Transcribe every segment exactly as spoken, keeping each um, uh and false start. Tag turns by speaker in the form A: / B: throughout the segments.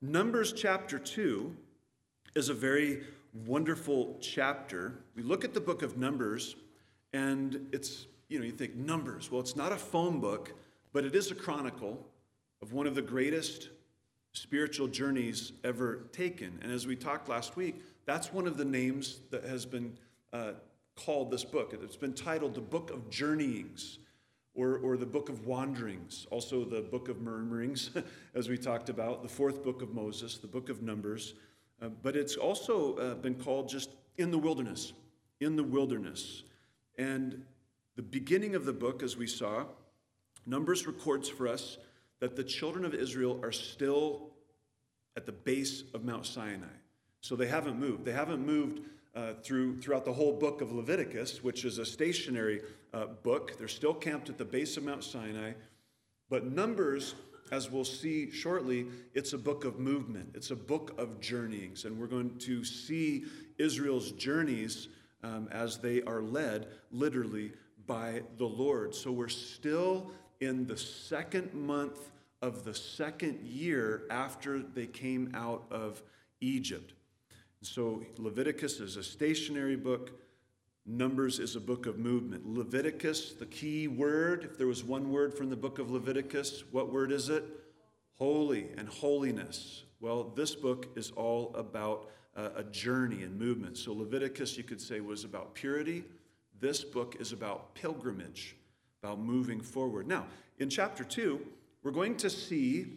A: Numbers chapter two is a very wonderful chapter. We look at the book of Numbers, and it's, you know, you think Numbers. Well, it's not a phone book, but it is a chronicle of one of the greatest spiritual journeys ever taken. And as we talked last week, that's one of the names that has been uh, called this book. It's been titled the Book of Journeyings, or, or the Book of Wanderings, also the Book of Murmurings, as we talked about, the fourth book of Moses, the Book of Numbers. Uh, but it's also uh, been called just in the wilderness, in the wilderness. And the beginning of the book, as we saw, Numbers records for us that the children of Israel are still at the base of Mount Sinai. So they haven't moved. They haven't moved uh, through throughout the whole book of Leviticus, which is a stationary uh, book. They're still camped at the base of Mount Sinai. But Numbers, as we'll see shortly, it's a book of movement. It's a book of journeyings. And we're going to see Israel's journeys um, as they are led literally by the Lord. So we're still in the second month of the second year after they came out of Egypt. So Leviticus is a stationary book. Numbers is a book of movement. Leviticus, the key word, if there was one word from the book of Leviticus, what word is it? Holy and holiness. Well, this book is all about uh, a journey and movement. So Leviticus, you could say, was about purity. This book is about pilgrimage, about moving forward. Now, in chapter two, we're going to see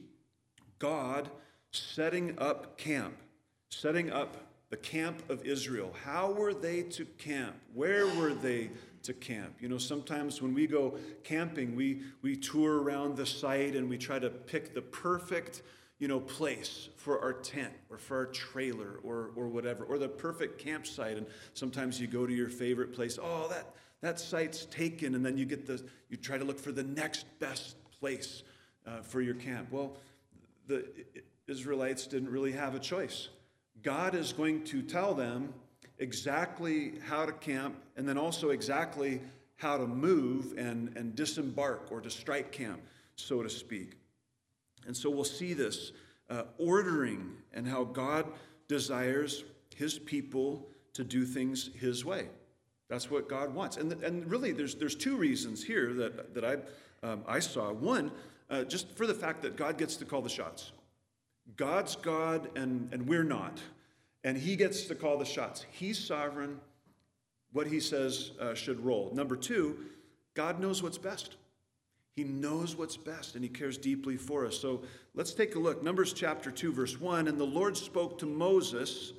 A: God setting up camp, setting up the camp of Israel. How were they to camp? Where were they to camp? You know, sometimes when we go camping, we, we tour around the site and we try to pick the perfect, you know, place for our tent or for our trailer or or whatever, or the perfect campsite. And sometimes you go to your favorite place. Oh, that that site's taken, and then you get the you try to look for the next best place uh, for your camp. Well, the Israelites didn't really have a choice. God is going to tell them exactly how to camp, and then also exactly how to move and, and disembark or to strike camp, so to speak. And so we'll see this uh, ordering and how God desires his people to do things his way. That's what God wants. And, and really, there's there's two reasons here that, that I, um, I saw. One, uh, just for the fact that God gets to call the shots. God's God, and, and we're not. And he gets to call the shots. He's sovereign. What he says uh, should roll. Number two, God knows what's best. He knows what's best, and he cares deeply for us. So let's take a look. Numbers chapter two, verse one. And the Lord spoke to Moses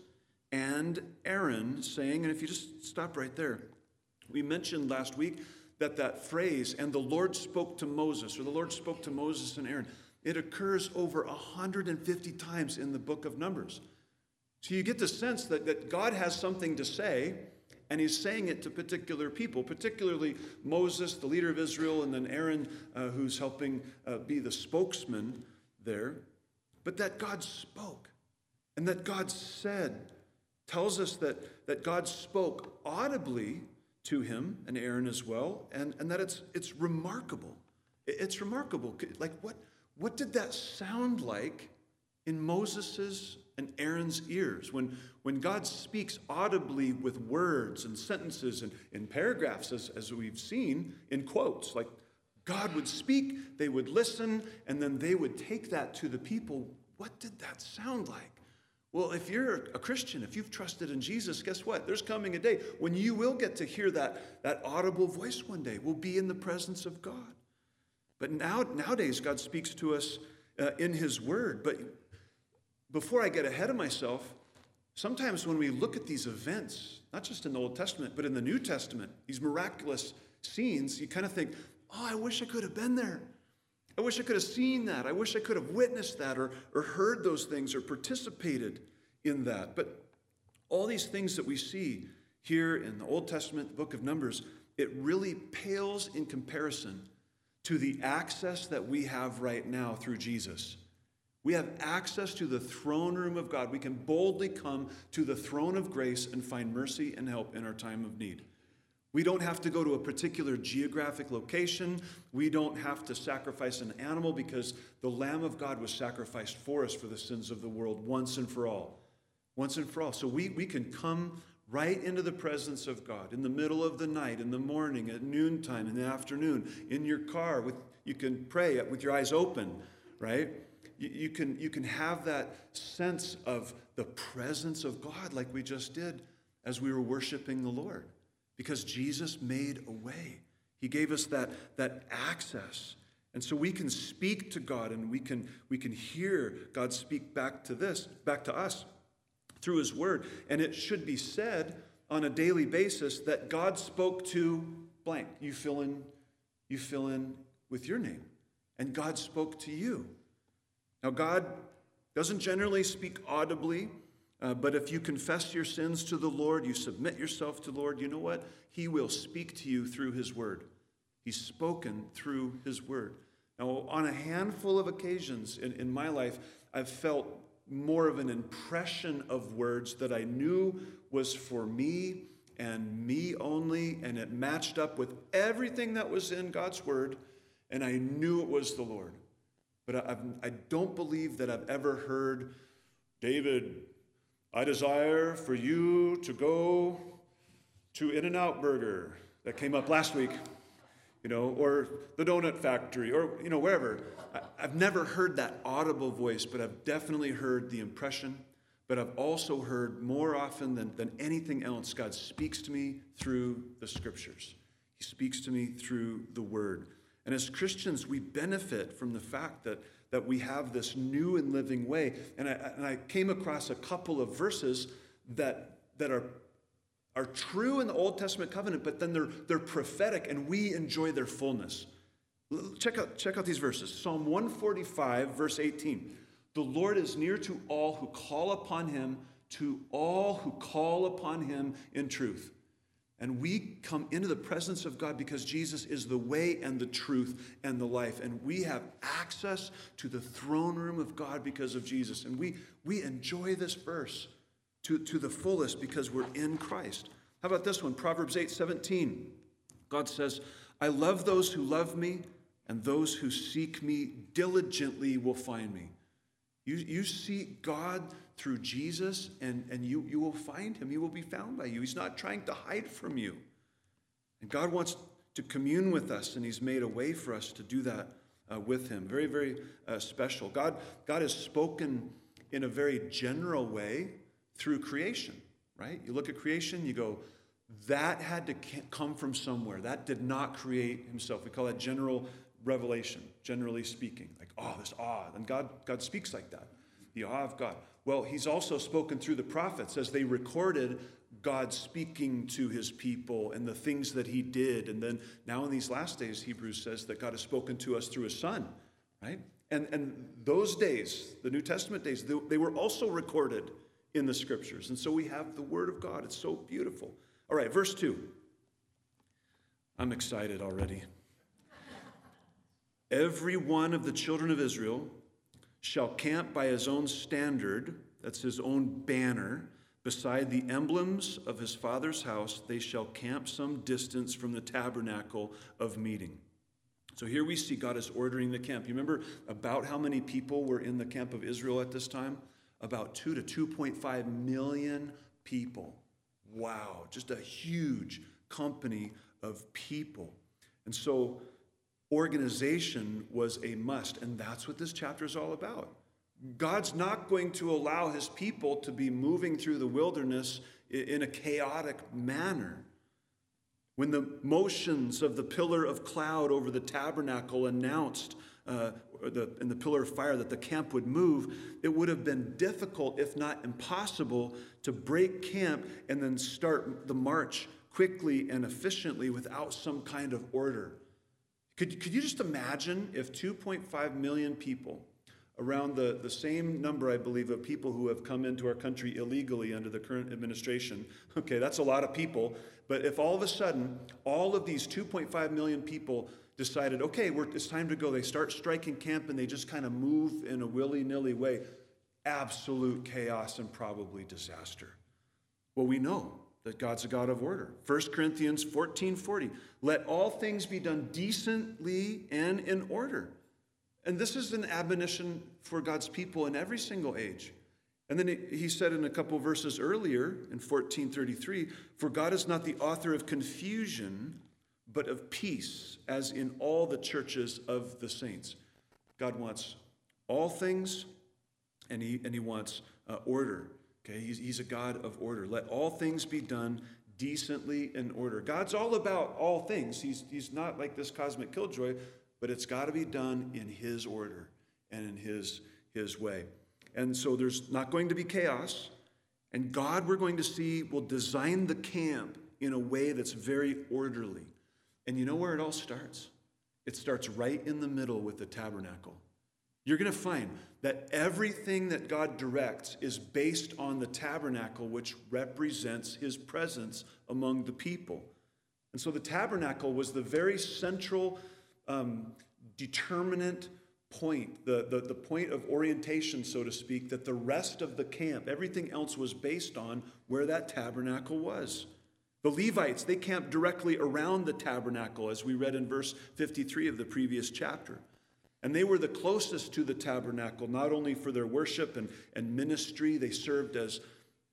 A: and Aaron, saying, and if you just stop right there, we mentioned last week that that phrase, and the Lord spoke to Moses, or the Lord spoke to Moses and Aaron, it occurs over one hundred fifty times in the book of Numbers. So you get the sense that, that God has something to say, and he's saying it to particular people, particularly Moses, the leader of Israel, and then Aaron, uh, who's helping uh, be the spokesman there. But that God spoke, and that God said, tells us that, that God spoke audibly to him and Aaron as well, and, and that it's it's remarkable. It's remarkable. Like, what, what did that sound like in Moses's and Aaron's ears when, when God speaks audibly with words and sentences and in paragraphs, as, as we've seen, in quotes? Like, God would speak, they would listen, and then they would take that to the people. What did that sound like? Well, if you're a Christian, if you've trusted in Jesus, guess what? There's coming a day when you will get to hear that, that audible voice one day. We'll be in the presence of God. But now nowadays, God speaks to us uh, in his word. But before I get ahead of myself, sometimes when we look at these events, not just in the Old Testament, but in the New Testament, these miraculous scenes, you kind of think, oh, I wish I could have been there. I wish I could have seen that. I wish I could have witnessed that or, or heard those things or participated in that. But all these things that we see here in the Old Testament, the book of Numbers, it really pales in comparison to the access that we have right now through Jesus. We have access to the throne room of God. We can boldly come to the throne of grace and find mercy and help in our time of need. We don't have to go to a particular geographic location. We don't have to sacrifice an animal because the Lamb of God was sacrificed for us for the sins of the world once and for all. Once and for all. So we, we can come right into the presence of God in the middle of the night, in the morning, at noontime, in the afternoon, in your car. With you can pray with your eyes open, right? You, you can, you can have that sense of the presence of God like we just did as we were worshiping the Lord. Because Jesus made a way. He gave us that, that access. And so we can speak to God and we can, we can hear God speak back to this, back to us through his word. And it should be said on a daily basis that God spoke to blank. You fill in, you fill in with your name. And God spoke to you. Now God doesn't generally speak audibly. Uh, but if you confess your sins to the Lord, you submit yourself to the Lord, you know what? He will speak to you through his word. He's spoken through his word. Now, on a handful of occasions in, in my life, I've felt more of an impression of words that I knew was for me and me only, and it matched up with everything that was in God's word, and I knew it was the Lord. But I, I've, I don't believe that I've ever heard, David, I desire for you to go to In-N-Out Burger that came up last week, you know, or the Donut Factory, or, you know, wherever. I, I've never heard that audible voice, but I've definitely heard the impression. But I've also heard more often than, than anything else, God speaks to me through the scriptures. He speaks to me through the word. And as Christians, we benefit from the fact that that we have this new and living way. And I, and I came across a couple of verses that, that are, are true in the Old Testament covenant, but then they're, they're prophetic, and we enjoy their fullness. Check out, check out these verses. Psalm one forty-five, verse eighteen. The Lord is near to all who call upon him, to all who call upon him in truth. And we come into the presence of God because Jesus is the way and the truth and the life. And we have access to the throne room of God because of Jesus. And we, we enjoy this verse to, to the fullest because we're in Christ. How about this one? Proverbs eight seventeen. God says, I love those who love me, and those who seek me diligently will find me. You, you seek God through Jesus, and, and you, you will find him. He will be found by you. He's not trying to hide from you. And God wants to commune with us, and he's made a way for us to do that uh, with him. Very, very uh, special. God, God has spoken in a very general way through creation, right? You look at creation, you go, that had to come from somewhere. That did not create himself. We call that general revelation, generally speaking. Like, oh, this awe. And God, God speaks like that. The awe of God. Well, he's also spoken through the prophets as they recorded God speaking to his people and the things that he did. And then now in these last days, Hebrews says that God has spoken to us through his son, right? And, and those days, the New Testament days, they, they were also recorded in the scriptures. And so we have the word of God. It's so beautiful. All right, verse two. I'm excited already. Every one of the children of Israel shall camp by his own standard, that's his own banner, beside the emblems of his father's house. They shall camp some distance from the tabernacle of meeting. So here we see God is ordering the camp. You remember about how many people were in the camp of Israel at this time? About two to two point five million people. Wow, just a huge company of people. And so organization was a must, and that's what this chapter is all about. God's not going to allow his people to be moving through the wilderness in a chaotic manner. When the motions of the pillar of cloud over the tabernacle announced uh, the, in the pillar of fire that the camp would move, it would have been difficult, if not impossible, to break camp and then start the march quickly and efficiently without some kind of order. Could, could you just imagine if two point five million people, around the, the same number, I believe, of people who have come into our country illegally under the current administration, okay, that's a lot of people, but if all of a sudden, all of these two point five million people decided, okay, we're, it's time to go, they start striking camp and they just kind of move in a willy-nilly way, absolute chaos and probably disaster. Well, we know that God's a God of order. First Corinthians fourteen forty, let all things be done decently and in order. And this is an admonition for God's people in every single age. And then he said in a couple verses earlier, in fourteen thirty-three, for God is not the author of confusion, but of peace, as in all the churches of the saints. God wants all things, and he, and he wants uh, order. Okay, he's, he's a God of order. Let all things be done decently in order. God's all about all things. He's, he's not like this cosmic killjoy, but it's got to be done in his order and in his, his way. And so there's not going to be chaos. And God, we're going to see, will design the camp in a way that's very orderly. And you know where it all starts? It starts right in the middle with the tabernacle. You're going to find that everything that God directs is based on the tabernacle, which represents his presence among the people. And so the tabernacle was the very central, um, determinant point, the, the, the point of orientation, so to speak, that the rest of the camp, everything else was based on where that tabernacle was. The Levites, they camped directly around the tabernacle, as we read in verse fifty-three of the previous chapter. And they were the closest to the tabernacle, not only for their worship and, and ministry, they served as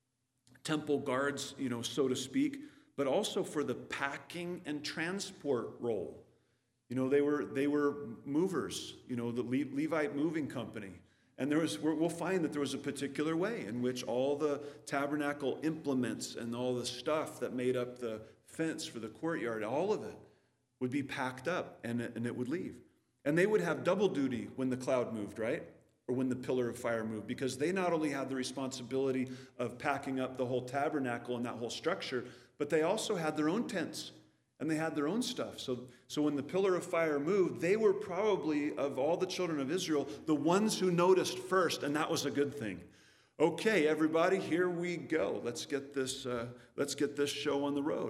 A: temple guards, you know, so to speak, but also for the packing and transport role. You know, they were they were movers, you know, the Le- Levite moving company. And there was, we'll find that there was a particular way in which all the tabernacle implements and all the stuff that made up the fence for the courtyard, all of it would be packed up and it, and it would leave. And they would have double duty when the cloud moved, right? Or when the pillar of fire moved, because they not only had the responsibility of packing up the whole tabernacle and that whole structure, but they also had their own tents and they had their own stuff. So, so when the pillar of fire moved, they were probably, of all the children of Israel, the ones who noticed first, and that was a good thing. Okay, everybody, here we go. Let's get this, uh, let's get this show on the road.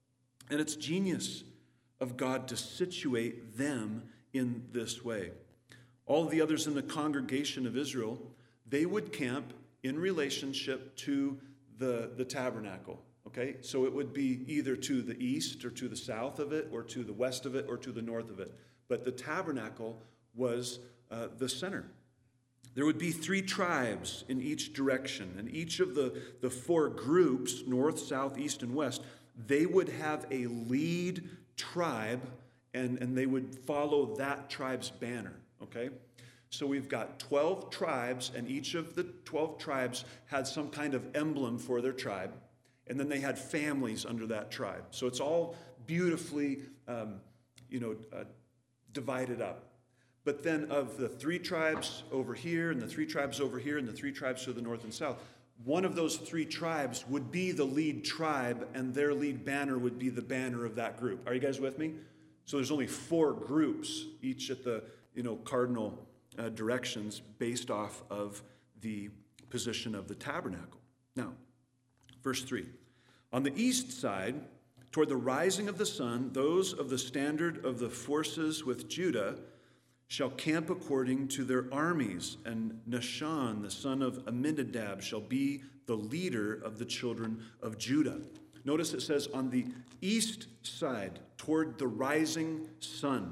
A: And it's genius of God to situate them in this way. All of the others in the congregation of Israel, they would camp in relationship to the, the tabernacle. Okay, so it would be either to the east or to the south of it, or to the west of it, or to the north of it. But the tabernacle was uh, the center. There would be three tribes in each direction, and each of the, the four groups, north, south, east, and west, they would have a lead tribe, and, and they would follow that tribe's banner. Okay, so we've got twelve tribes, and each of the twelve tribes had some kind of emblem for their tribe. And then they had families under that tribe. So it's all beautifully, um, you know, uh, divided up. But then of the three tribes over here, and the three tribes over here, and the three tribes to the north and south, one of those three tribes would be the lead tribe, and their lead banner would be the banner of that group. Are you guys with me? So there's only four groups, each at the, you know, cardinal uh, directions based off of the position of the tabernacle. Now, verse three. On the east side, toward the rising of the sun, those of the standard of the forces with Judah shall camp according to their armies, and Nahshon, the son of Amminadab, shall be the leader of the children of Judah. Notice it says on the east side, toward the rising sun.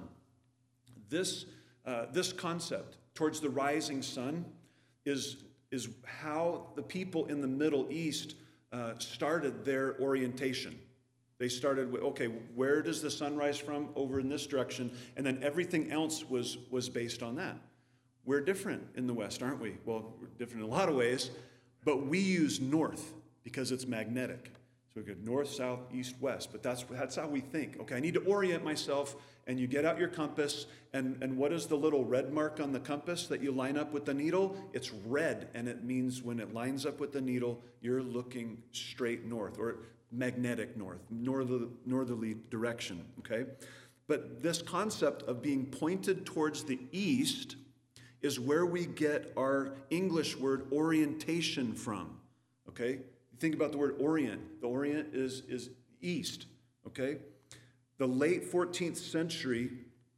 A: This, uh, this concept, towards the rising sun, is, is how the people in the Middle East Uh, started their orientation. They started with, okay, where does the sun rise from? Over in this direction. And then everything else was, was based on that. We're different in the West, aren't we? Well, we're different in a lot of ways, but we use north because it's magnetic. So we go north, south, east, west, but that's, that's how we think. Okay, I need to orient myself, and you get out your compass, and, and what is the little red mark on the compass that you line up with the needle? It's red, and it means when it lines up with the needle, you're looking straight north, or magnetic north, northerly, northerly direction, okay? But this concept of being pointed towards the east is where we get our English word orientation from, okay? Think about the word orient. The orient is, is east, okay? The late fourteenth century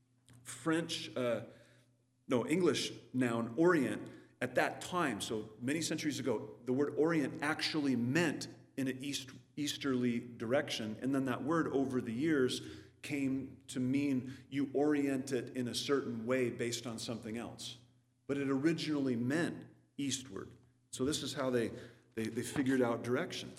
A: French, uh, no, English noun, orient, at that time, so many centuries ago, the word orient actually meant in an east, easterly direction. And then that word over the years came to mean you orient it in a certain way based on something else. But it originally meant eastward. So this is how they, they, they figured out direction.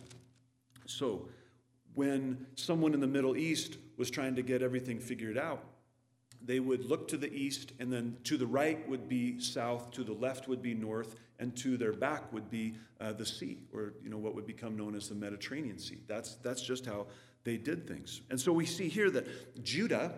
A: So when someone in the Middle East was trying to get everything figured out, they would look to the east, and then to the right would be south, to the left would be north, and to their back would be uh, the sea, or you know what would become known as the Mediterranean Sea. That's, that's just how they did things. And so we see here that Judah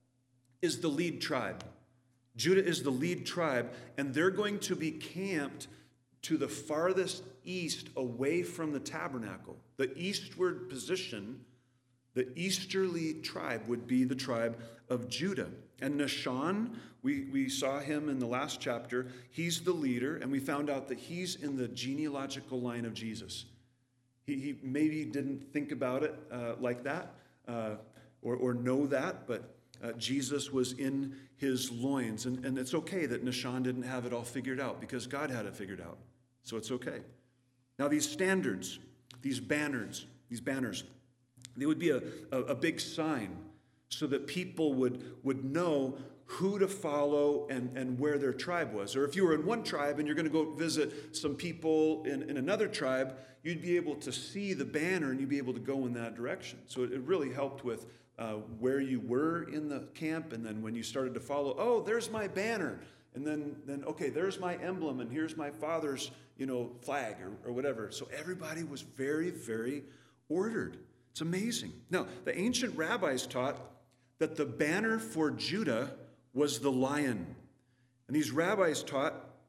A: is the lead tribe. Judah is the lead tribe, and they're going to be camped to the farthest east away from the tabernacle. The eastward position, the easterly tribe would be the tribe of Judah. And Nahshon, we, we saw him in the last chapter. He's the leader, and we found out that he's in the genealogical line of Jesus. He, he maybe didn't think about it uh, like that uh, or, or know that, but uh, Jesus was in his loins. And, and it's okay that Nahshon didn't have it all figured out because God had it figured out. So it's okay. Now these standards, these banners, these banners, they would be a, a, a big sign so that people would, would know who to follow and, and where their tribe was. Or if you were in one tribe and you're going to go visit some people in, in another tribe, you'd be able to see the banner and you'd be able to go in that direction. So it, it really helped with uh, where you were in the camp, and then when you started to follow, oh, there's my banner. And then, then okay, there's my emblem, and here's my father's, you know, flag or, or whatever. So everybody was very, very ordered. It's amazing. Now, the ancient rabbis taught that the banner for Judah was the lion. And these rabbis taught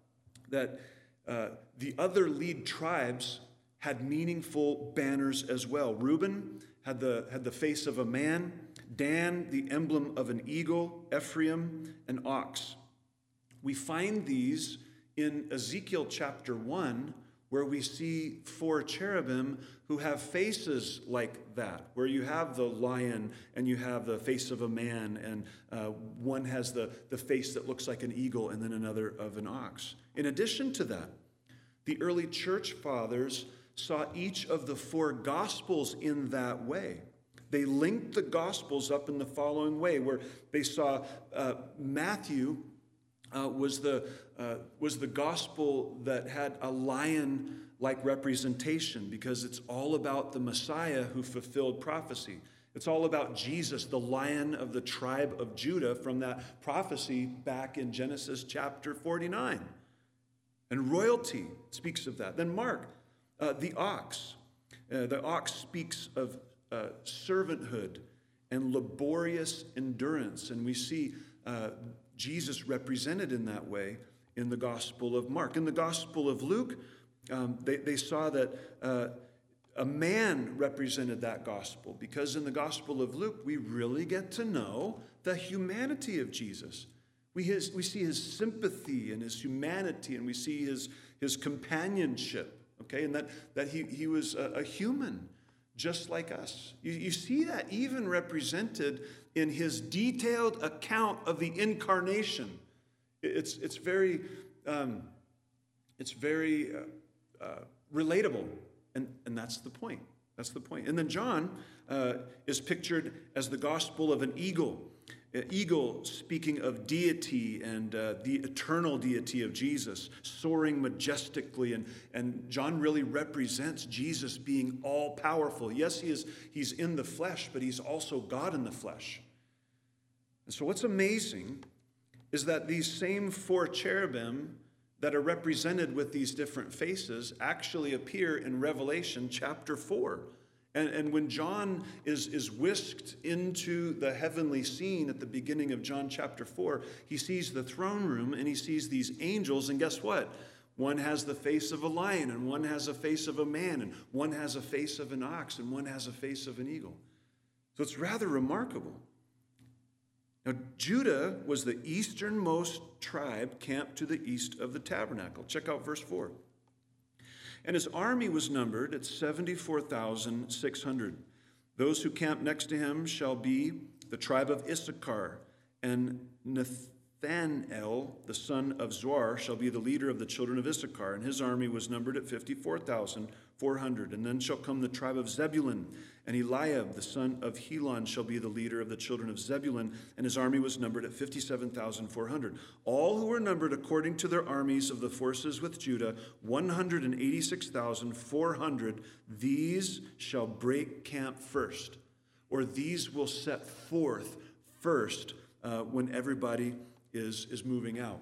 A: that uh, the other lead tribes had meaningful banners as well. Reuben had the, had the face of a man, Dan, the emblem of an eagle, Ephraim, an ox. We find these in Ezekiel chapter one, where we see four cherubim who have faces like that, where you have the lion and you have the face of a man, and uh, one has the, the face that looks like an eagle and then another of an ox. In addition to that, the early church fathers saw each of the four gospels in that way. They linked the gospels up in the following way, where they saw uh, Matthew Uh, was the uh, was the gospel that had a lion-like representation, because it's all about the Messiah who fulfilled prophecy. It's all about Jesus, the Lion of the tribe of Judah, from that prophecy back in Genesis chapter forty-nine. And royalty speaks of that. Then Mark, uh, the ox. Uh, the ox speaks of uh, servanthood and laborious endurance, and we see uh, Jesus represented in that way in the Gospel of Mark. In the Gospel of Luke, um, they, they saw that uh, a man represented that gospel, because in the Gospel of Luke, we really get to know the humanity of Jesus. We, his, we see his sympathy and his humanity, and we see his, his companionship, okay, and that, that he, he was a, a human just like us. You, you see that even represented in his detailed account of the incarnation. It's, it's very, um, it's very uh, uh, relatable, and, and that's the point. That's the point. And then John uh, is pictured as the gospel of an eagle. An eagle speaking of deity and uh, the eternal deity of Jesus, soaring majestically. And, and John really represents Jesus being all-powerful. Yes, he is, he's in the flesh, but he's also God in the flesh. And so what's amazing is that these same four cherubim that are represented with these different faces actually appear in Revelation chapter four. And, and when John is, is whisked into the heavenly scene at the beginning of John chapter four, he sees the throne room and he sees these angels, and guess what? One has the face of a lion, and one has a face of a man, and one has a face of an ox, and one has a face of an eagle. So it's rather remarkable. Now, Judah was the easternmost tribe camped to the east of the tabernacle. Check out verse four. And his army was numbered at seventy-four thousand six hundred. Those who camp next to him shall be the tribe of Issachar, and Nathanael, the son of Zuar, shall be the leader of the children of Issachar, and his army was numbered at fifty-four thousand four hundred. And then shall come the tribe of Zebulun, and Eliab, the son of Helon, shall be the leader of the children of Zebulun, and his army was numbered at fifty-seven thousand four hundred. All who were numbered according to their armies of the forces with Judah, one hundred eighty-six thousand four hundred, these shall break camp first, or these will set forth first uh, when everybody is, is moving out.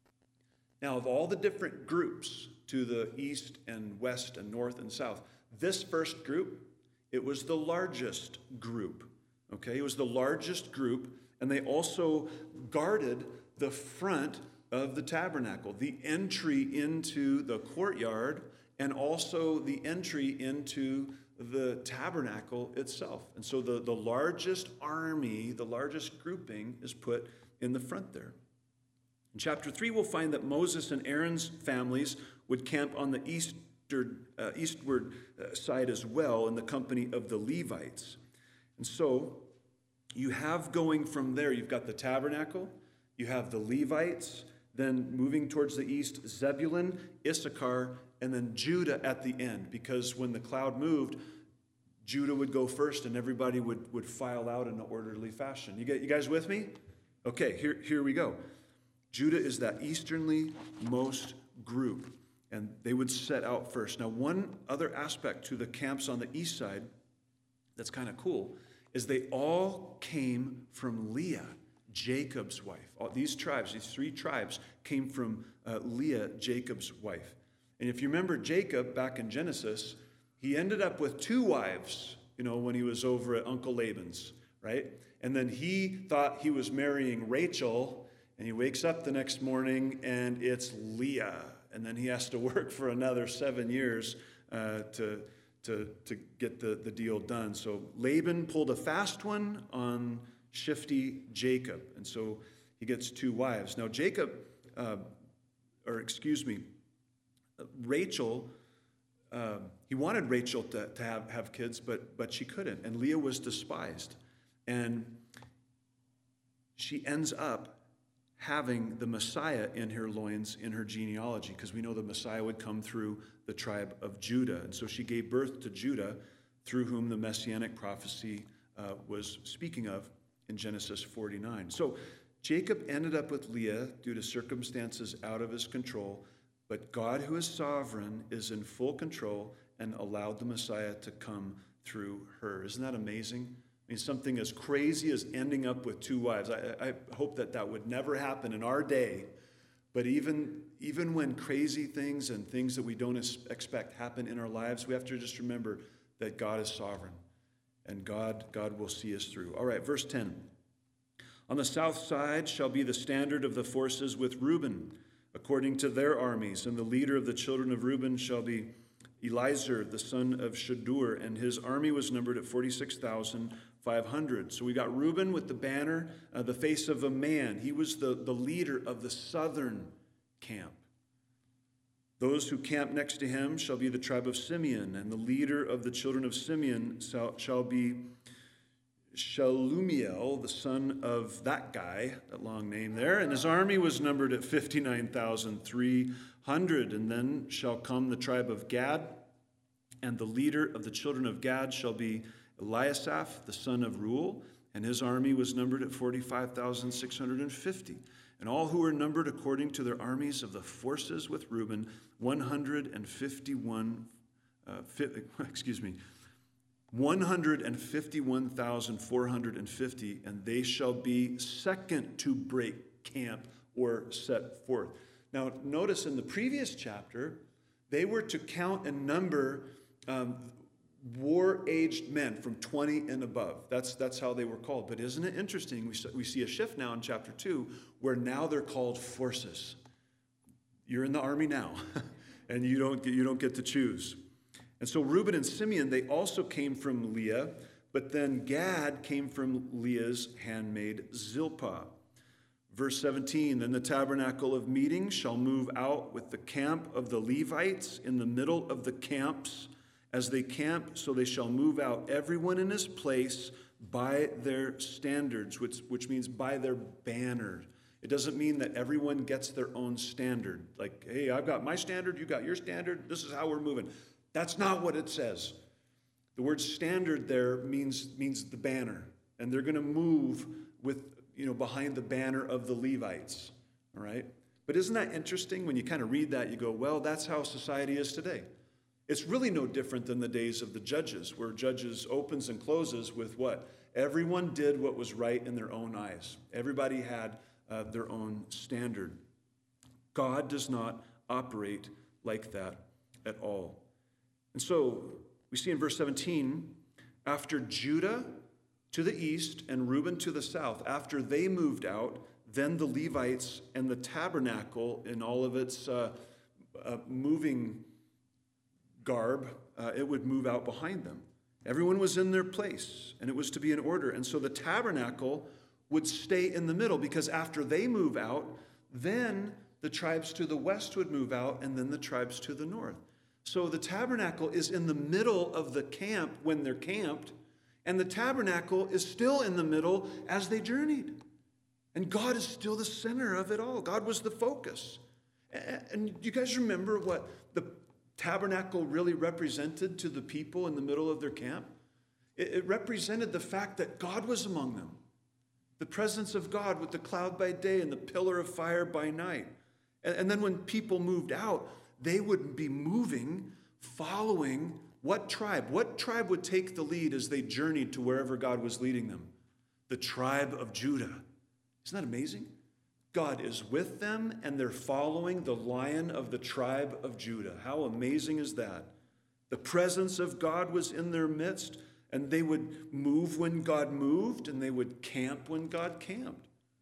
A: Now, of all the different groups to the east and west and north and south, this first group, it was the largest group, okay? It was the largest group, and they also guarded the front of the tabernacle, the entry into the courtyard, and also the entry into the tabernacle itself. And so the, the largest army, the largest grouping is put in the front there. In chapter three, we'll find that Moses and Aaron's families would camp on the eastern, uh, eastward uh, side as well in the company of the Levites. And so you have going from there, you've got the tabernacle, you have the Levites, then moving towards the east, Zebulun, Issachar, and then Judah at the end, because when the cloud moved, Judah would go first and everybody would, would file out in an orderly fashion. You, get, you guys with me? Okay, here, here we go. Judah is that easternly most group, and they would set out first. Now, one other aspect to the camps on the east side that's kind of cool is they all came from Leah, Jacob's wife. All these tribes, these three tribes, came from uh, Leah, Jacob's wife. And if you remember Jacob back in Genesis, he ended up with two wives, you know, when he was over at Uncle Laban's, right? And then he thought he was marrying Rachel, and he wakes up the next morning and it's Leah. And then he has to work for another seven years uh, to, to, to get the, the deal done. So Laban pulled a fast one on shifty Jacob. And so he gets two wives. Now Jacob, uh, or excuse me, Rachel, uh, he wanted Rachel to, to have, have kids, but, but she couldn't. And Leah was despised. And she ends up having the Messiah in her loins, in her genealogy, because we know the Messiah would come through the tribe of Judah. And so she gave birth to Judah, through whom the messianic prophecy uh, was speaking of in Genesis forty-nine. So Jacob ended up with Leah due to circumstances out of his control, but God, who is sovereign, is in full control and allowed the Messiah to come through her. Isn't that amazing? I mean, something as crazy as ending up with two wives. I, I hope that that would never happen in our day. But even, even when crazy things and things that we don't expect happen in our lives, we have to just remember that God is sovereign. And God, God will see us through. All right, verse ten. On the south side shall be the standard of the forces with Reuben, according to their armies. And the leader of the children of Reuben shall be Eliezer, the son of Shadur, and his army was numbered at forty-six thousand five hundred. So we got Reuben with the banner, uh, the face of a man. He was the, the leader of the southern camp. Those who camp next to him shall be the tribe of Simeon, and the leader of the children of Simeon shall, shall be Shalumiel, the son of that guy, that long name there, and his army was numbered at fifty-nine thousand three hundred. And then shall come the tribe of Gad, and the leader of the children of Gad shall be Eliasaph, the son of Reuel, and his army was numbered at forty-five thousand six hundred fifty. And all who were numbered according to their armies of the forces with Reuben, one hundred fifty-one, uh, fi- excuse me, one hundred fifty-one thousand four hundred fifty, and they shall be second to break camp or set forth. Now, notice in the previous chapter, they were to count and number um, war-aged men from twenty and above. That's, that's how they were called. But isn't it interesting? We, we see a shift now in chapter two, where now they're called forces. You're in the army now, and you don't get, you don't get to choose. And so Reuben and Simeon, they also came from Leah, but then Gad came from Leah's handmaid Zilpah. Verse seventeen, then the tabernacle of meeting shall move out with the camp of the Levites in the middle of the camps. As they camp, so they shall move out, everyone in his place by their standards, which, which means by their banner. It doesn't mean that everyone gets their own standard. Like, hey, I've got my standard, you got your standard, this is how we're moving. That's not what it says. The word standard there means, means the banner. And they're going to move with, you know, behind the banner of the Levites. All right? But isn't that interesting? When you kind of read that, you go, well, that's how society is today. It's really no different than the days of the Judges, where Judges opens and closes with what? Everyone did what was right in their own eyes. Everybody had uh, their own standard. God does not operate like that at all. And so we see in verse seventeen, after Judah to the east and Reuben to the south, after they moved out, then the Levites and the tabernacle in all of its uh, uh, moving garb, uh, it would move out behind them. Everyone was in their place, and it was to be in order. And so the tabernacle would stay in the middle, because after they move out, then the tribes to the west would move out, and then the tribes to the north. So the tabernacle is in the middle of the camp when they're camped, and the tabernacle is still in the middle as they journeyed. And God is still the center of it all. God was the focus. And you guys remember what the tabernacle really represented to the people in the middle of their camp? It represented the fact that God was among them. The presence of God with the cloud by day and the pillar of fire by night. And then when people moved out, they would be moving, following what tribe? What tribe would take the lead as they journeyed to wherever God was leading them? The tribe of Judah. Isn't that amazing? God is with them, and they're following the Lion of the tribe of Judah. How amazing is that? The presence of God was in their midst, and they would move when God moved, and they would camp when God camped.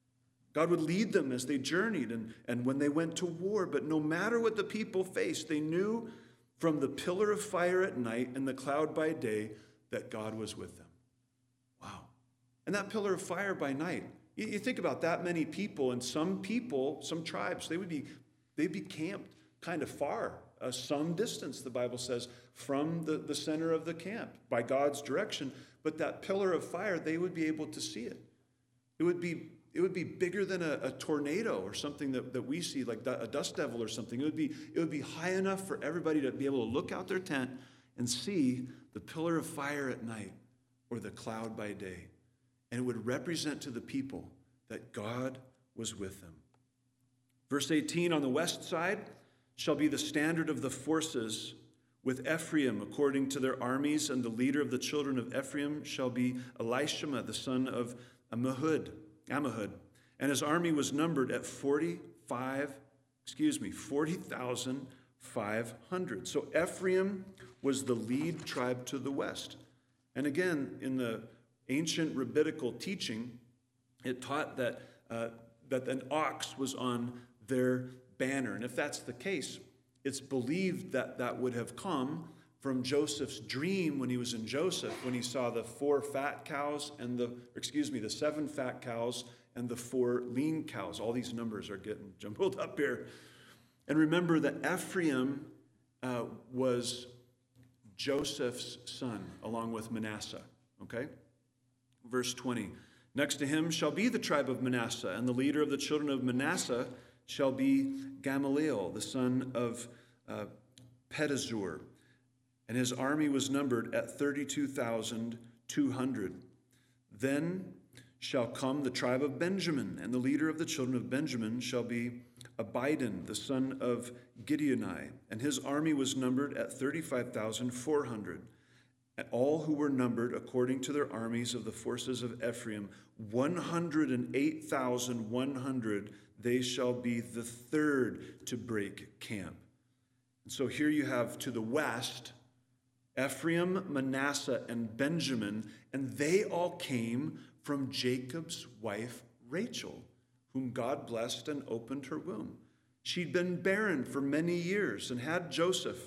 A: God would lead them as they journeyed and, and when they went to war. But no matter what the people faced, they knew from the pillar of fire at night and the cloud by day that God was with them. Wow. And that pillar of fire by night, you, you think about that many people, and some people, some tribes, they would be, they'd be camped kind of far, uh, some distance, the Bible says, from the, the center of the camp by God's direction. But that pillar of fire, they would be able to see it. It would be It would be bigger than a, a tornado or something that, that we see, like a dust devil or something. It would be, it would be high enough for everybody to be able to look out their tent and see the pillar of fire at night or the cloud by day. And it would represent to the people that God was with them. Verse eighteen, on the west side shall be the standard of the forces with Ephraim according to their armies, and the leader of the children of Ephraim shall be Elishama, the son of Ammihud. Ammihud, and his army was numbered at forty-five, excuse me, forty thousand five hundred. So Ephraim was the lead tribe to the west. And again, in the ancient rabbinical teaching, it taught that, uh, that an ox was on their banner. And if that's the case, it's believed that that would have come from Joseph's dream when he was in Joseph, when he saw the four fat cows and the, excuse me, the seven fat cows and the four lean cows. All these numbers are getting jumbled up here. And remember that Ephraim uh, was Joseph's son, along with Manasseh, okay? Verse twenty, next to him shall be the tribe of Manasseh, and the leader of the children of Manasseh shall be Gamaliel, the son of uh, Pedazur. And his army was numbered at thirty-two thousand two hundred. Then shall come the tribe of Benjamin, and the leader of the children of Benjamin shall be Abidan, the son of Gideoni. And his army was numbered at thirty-five thousand four hundred. And all who were numbered according to their armies of the forces of Ephraim, one hundred eight thousand one hundred, they shall be the third to break camp. And so here you have to the west, Ephraim, Manasseh, and Benjamin, and they all came from Jacob's wife, Rachel, whom God blessed and opened her womb. She'd been barren for many years and had Joseph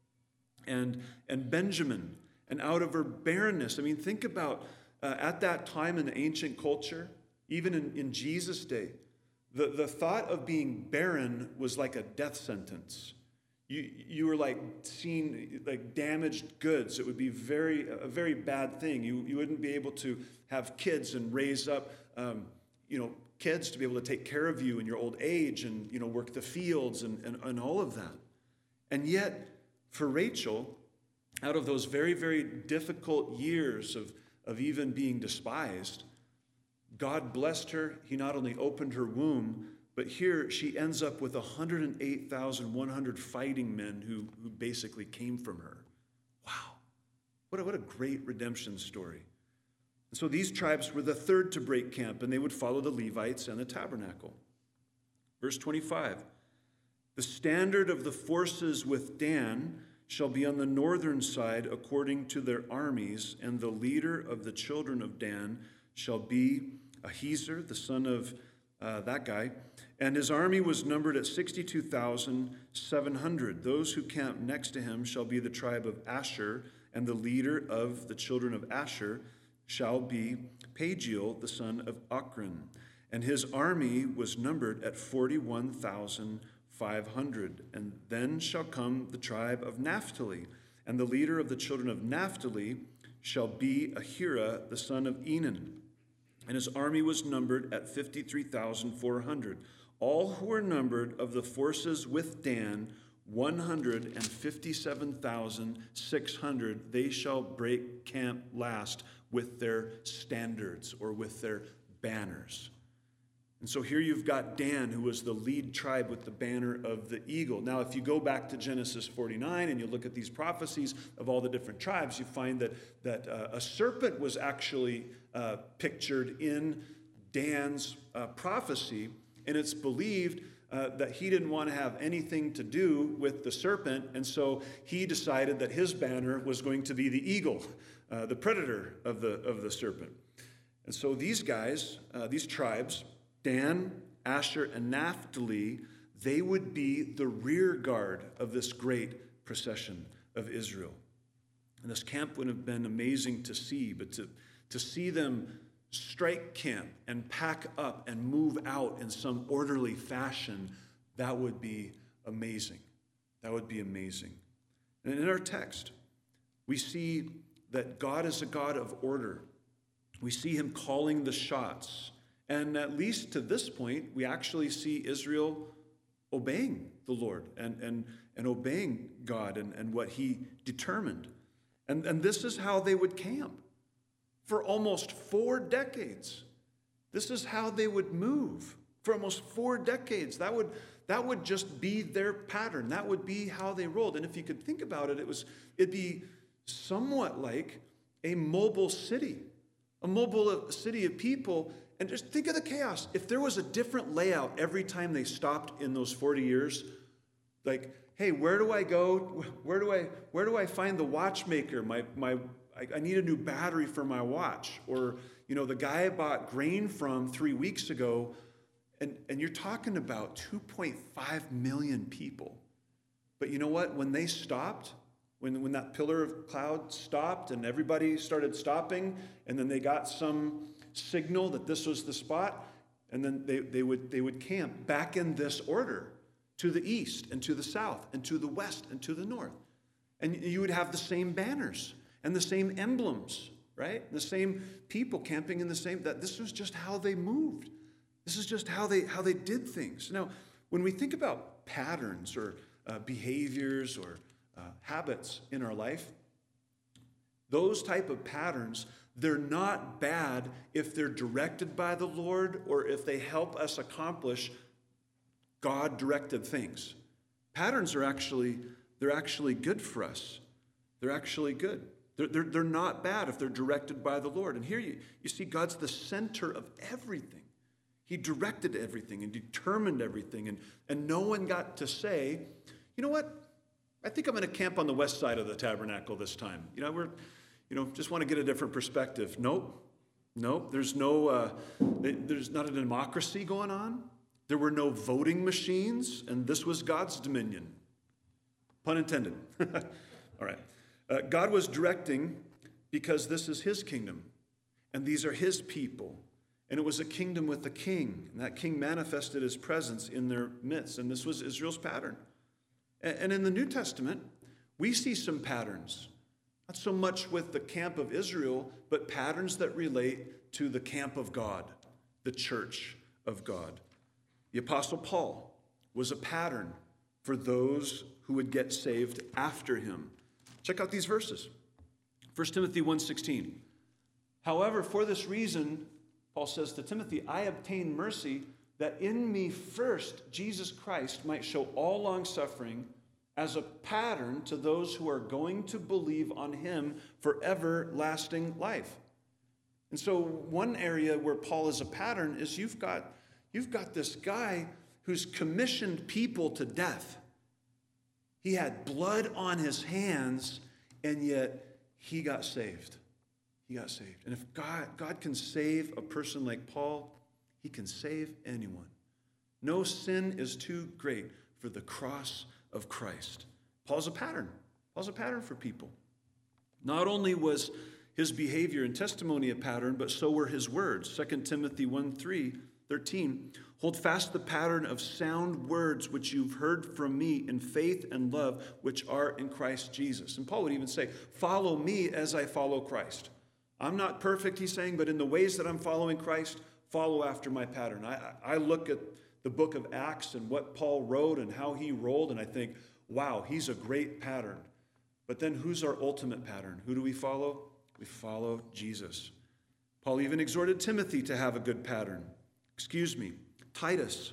A: and, and Benjamin. And out of her barrenness, I mean, think about uh, at that time in the ancient culture, even in, in Jesus' day, the, the thought of being barren was like a death sentence. You, you were like seeing like damaged goods. It would be very a very bad thing. You, you wouldn't be able to have kids and raise up, um, you know, kids to be able to take care of you in your old age and, you know, work the fields and, and, and all of that. And yet, for Rachel, out of those very, very difficult years of, of even being despised, God blessed her. He not only opened her womb, but here she ends up with one hundred eight thousand one hundred fighting men who, who basically came from her. Wow. What a, what a great redemption story. And so these tribes were the third to break camp, and they would follow the Levites and the tabernacle. Verse twenty-five, the standard of the forces with Dan shall be on the northern side according to their armies, and the leader of the children of Dan shall be Ahiezer, the son of uh, that guy. And his army was numbered at sixty-two thousand seven hundred. Those who camp next to him shall be the tribe of Asher, and the leader of the children of Asher shall be Pagiel, the son of Ochran. And his army was numbered at forty-one thousand five hundred. And then shall come the tribe of Naphtali, and the leader of the children of Naphtali shall be Ahira, the son of Enan. And his army was numbered at fifty-three thousand four hundred. All who were numbered of the forces with Dan, one hundred fifty-seven thousand six hundred, they shall break camp last with their standards or with their banners. And so here you've got Dan, who was the lead tribe with the banner of the eagle. Now, if you go back to Genesis forty-nine and you look at these prophecies of all the different tribes, you find that, that uh, a serpent was actually uh, pictured in Dan's uh, prophecy, and it's believed uh, that he didn't want to have anything to do with the serpent, and so he decided that his banner was going to be the eagle, uh, the predator of the, of the serpent. And so these guys, uh, these tribes, Dan, Asher, and Naphtali, they would be the rear guard of this great procession of Israel. And this camp would have been amazing to see, but to, to see them strike camp and pack up and move out in some orderly fashion, that would be amazing. That would be amazing. And in our text, we see that God is a God of order. We see him calling the shots. And at least to this point, we actually see Israel obeying the Lord and, and, and obeying God and, and what he determined. And, and this is how they would camp for almost four decades. This is how they would move for almost four decades. That would, that would just be their pattern. That would be how they rolled. And if you could think about it, it was, it'd be somewhat like a mobile city, a mobile city of people. And just think of the chaos. If there was a different layout every time they stopped in those forty years, like, hey, where do I go? Where do I where do I find the watchmaker? My my I, I need a new battery for my watch. Or, you know, the guy I bought grain from three weeks ago, and, and you're talking about two point five million people. But you know what? When they stopped, when when that pillar of cloud stopped and everybody started stopping, and then they got some signal that this was the spot, and then they, they would they would camp back in this order to the east and to the south and to the west and to the north. And you would have the same banners and the same emblems, right? The same people camping in the same, that this was just how they moved. This is just how they how they did things. Now, when we think about patterns or uh, behaviors or uh, habits in our life, those type of patterns, they're not bad if they're directed by the Lord or if they help us accomplish God-directed things. Patterns are actually, they're actually good for us. They're actually good. They're, they're, they're not bad if they're directed by the Lord. And here you, you see God's the center of everything. He directed everything and determined everything. And, and no one got to say, you know what? I think I'm going to camp on the west side of the tabernacle this time. You know, we're... You know, just want to get a different perspective. Nope. Nope. There's no, uh, there's not a democracy going on. There were no voting machines, and this was God's dominion. Pun intended. All right. Uh, God was directing because this is his kingdom, and these are his people. And it was a kingdom with a king, and that king manifested his presence in their midst, and this was Israel's pattern. And, and in the New Testament, we see some patterns. Not so much with the camp of Israel, but patterns that relate to the camp of God, the church, of God. The Apostle Paul was a pattern for those who would get saved after him. Check out these verses. First Timothy one sixteen. However, for this reason, Paul says to Timothy, I obtain mercy that in me first Jesus Christ might show all long-suffering as a pattern to those who are going to believe on him for everlasting life. And so one area where Paul is a pattern is you've got, you've got this guy who's commissioned people to death. He had blood on his hands, and yet he got saved. He got saved. And if God, God can save a person like Paul, he can save anyone. No sin is too great for the cross of Christ. Paul's a pattern. Paul's a pattern for people. Not only was his behavior and testimony a pattern, but so were his words. Second Timothy one thirteen. Hold fast the pattern of sound words which you've heard from me in faith and love, which are in Christ Jesus. And Paul would even say, follow me as I follow Christ. I'm not perfect, he's saying, but in the ways that I'm following Christ, follow after my pattern. I, I look at the book of Acts and what Paul wrote and how he rolled, and I think, wow, he's a great pattern. But then who's our ultimate pattern? Who do we follow? We follow Jesus. Paul even exhorted Timothy to have a good pattern. Excuse me, Titus.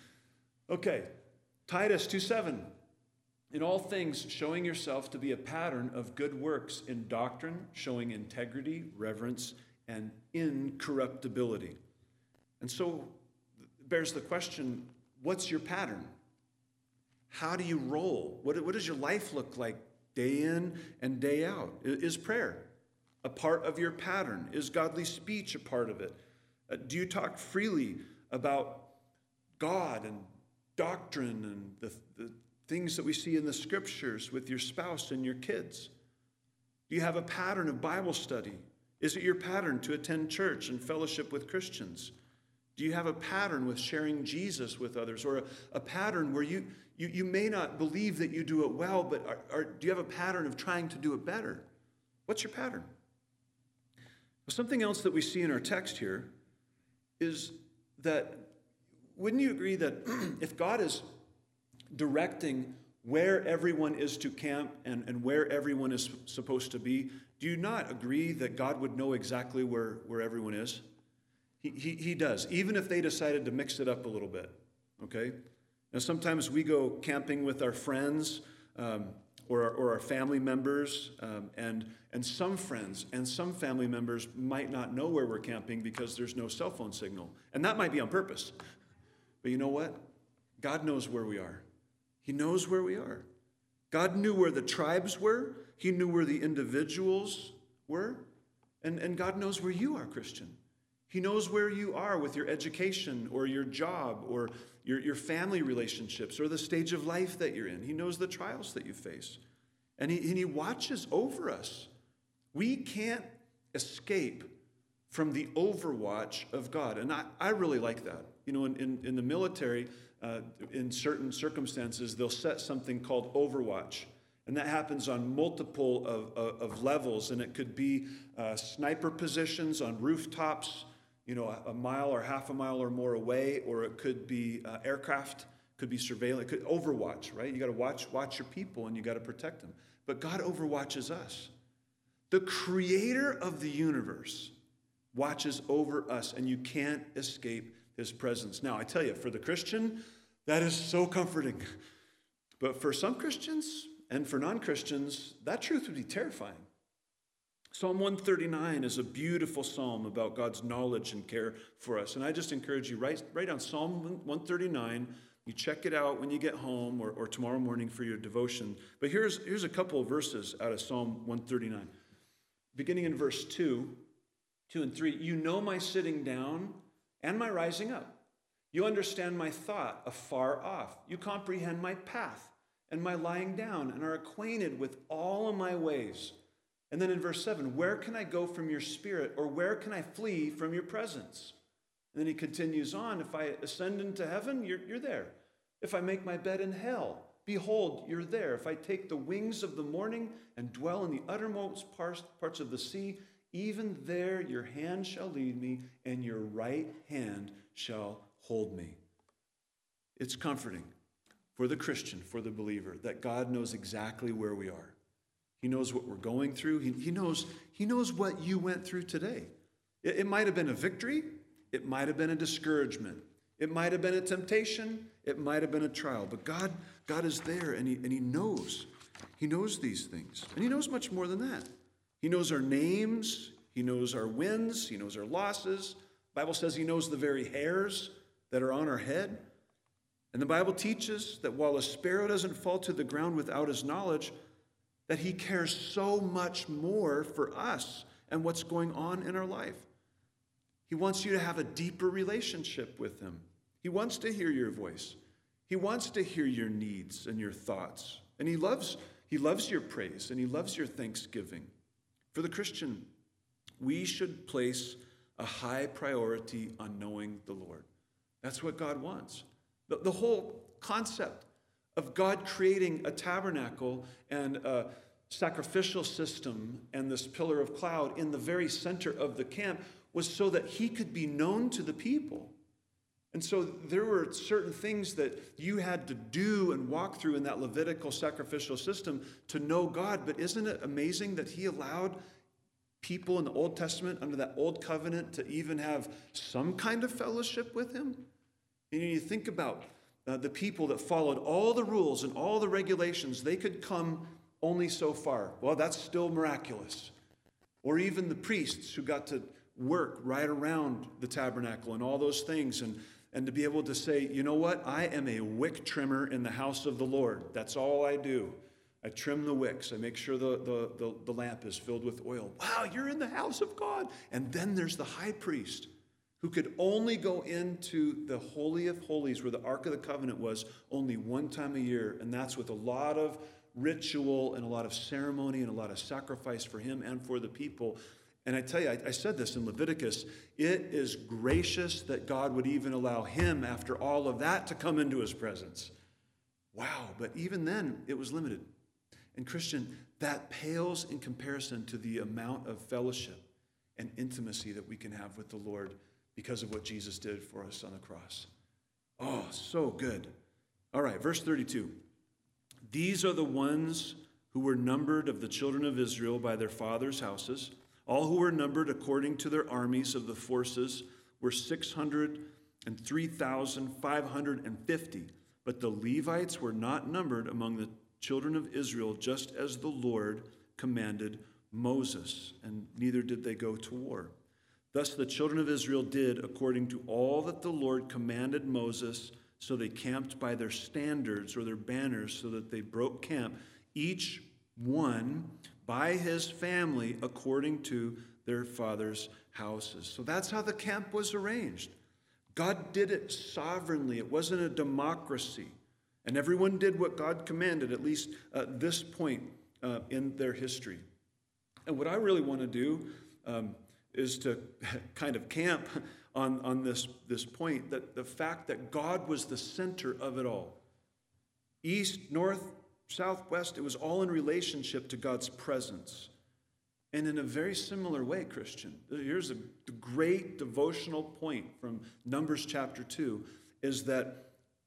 A: Okay, Titus two seven. In all things, showing yourself to be a pattern of good works in doctrine, showing integrity, reverence, and incorruptibility. And so it bears the question, what's your pattern? How do you roll? What, what does your life look like day in and day out? Is prayer a part of your pattern? Is godly speech a part of it? Uh, do you talk freely about God and doctrine and the, the things that we see in the scriptures with your spouse and your kids? Do you have a pattern of Bible study? Is it your pattern to attend church and fellowship with Christians? Do you have a pattern with sharing Jesus with others? Or a, a pattern where you, you, you may not believe that you do it well, but are, are, do you have a pattern of trying to do it better? What's your pattern? Well, something else that we see in our text here is that, wouldn't you agree that if God is directing where everyone is to camp and, and where everyone is supposed to be, do you not agree that God would know exactly where, where everyone is? He, he, he does, even if they decided to mix it up a little bit, okay? Now, sometimes we go camping with our friends um, or, our, or our family members, um, and, and some friends and some family members might not know where we're camping because there's no cell phone signal. And that might be on purpose. But you know what? God knows where we are. He knows where we are. God knew where the tribes were. He knew where the individuals were. And, and God knows where you are, Christian. He knows where you are with your education or your job or your, your family relationships or the stage of life that you're in. He knows the trials that you face. And he, and he watches over us. We can't escape from the overwatch of God. And I, I really like that. You know, in, in, in the military, uh, in certain circumstances, they'll set something called overwatch. And that happens on multiple of, of, of levels. And it could be uh, sniper positions on rooftops, you know, a, a mile or half a mile or more away, or it could be uh, aircraft, could be surveillance, it could overwatch, right? You got to watch watch your people and you got to protect them. But God overwatches us. The creator of the universe watches over us, and you can't escape his presence. Now, I tell you, for the Christian, that is so comforting. But for some Christians and for non-Christians, that truth would be terrifying. Psalm one thirty-nine is a beautiful psalm about God's knowledge and care for us. And I just encourage you, write, write down Psalm one thirty-nine. You check it out when you get home or, or tomorrow morning for your devotion. But here's, here's a couple of verses out of Psalm one thirty-nine. Beginning in verse two, two and three. You know my sitting down and my rising up. You understand my thought afar off. You comprehend my path and my lying down and are acquainted with all of my ways. And then in verse seven, where can I go from your spirit, or where can I flee from your presence? And then he continues on, if I ascend into heaven, you're, you're there. If I make my bed in hell, behold, you're there. If I take the wings of the morning and dwell in the uttermost parts, parts of the sea, even there your hand shall lead me, and your right hand shall hold me. It's comforting for the Christian, for the believer, that God knows exactly where we are. He knows what we're going through. He, he knows, he knows what you went through today. It, it might have been a victory. It might have been a discouragement. It might have been a temptation. It might have been a trial. But God, God is there, and he, and he knows. He knows these things. And he knows much more than that. He knows our names. He knows our wins. He knows our losses. The Bible says he knows the very hairs that are on our head. And the Bible teaches that while a sparrow doesn't fall to the ground without his knowledge, that he cares so much more for us and what's going on in our life. He wants you to have a deeper relationship with him. He wants to hear your voice. He wants to hear your needs and your thoughts. And he loves, he loves your praise, and he loves your thanksgiving. For the Christian, we should place a high priority on knowing the Lord. That's what God wants. The, the whole concept of God creating a tabernacle and a sacrificial system and this pillar of cloud in the very center of the camp was so that he could be known to the people. And so there were certain things that you had to do and walk through in that Levitical sacrificial system to know God. But isn't it amazing that he allowed people in the Old Testament under that old covenant to even have some kind of fellowship with him? And you think about uh, the people that followed all the rules and all the regulations, they could come only so far. Well, that's still miraculous. Or even the priests who got to work right around the tabernacle and all those things, and, and to be able to say, you know what, I am a wick trimmer in the house of the Lord. That's all I do. I trim the wicks. I make sure the, the, the, the lamp is filled with oil. Wow, you're in the house of God. And then there's the high priest, who could only go into the Holy of Holies where the Ark of the Covenant was only one time a year. And that's with a lot of ritual and a lot of ceremony and a lot of sacrifice for him and for the people. And I tell you, I, I said this in Leviticus, it is gracious that God would even allow him, after all of that, to come into his presence. Wow, but even then, it was limited. And Christian, that pales in comparison to the amount of fellowship and intimacy that we can have with the Lord because of what Jesus did for us on the cross. Oh, so good. All right, verse thirty-two. These are the ones who were numbered of the children of Israel by their fathers' houses. All who were numbered according to their armies of the forces were six hundred three thousand five hundred fifty. But the Levites were not numbered among the children of Israel, just as the Lord commanded Moses, and neither did they go to war. Thus the children of Israel did according to all that the Lord commanded Moses, so they camped by their standards or their banners, so that they broke camp, each one by his family according to their father's houses. So that's how the camp was arranged. God did it sovereignly. It wasn't a democracy. And everyone did what God commanded, at least at this point uh, in their history. And what I really want to do um, is to kind of camp on, on this, this point, that the fact that God was the center of it all. East, north, south, west, it was all in relationship to God's presence. And in a very similar way, Christian, here's a great devotional point from Numbers chapter two, is that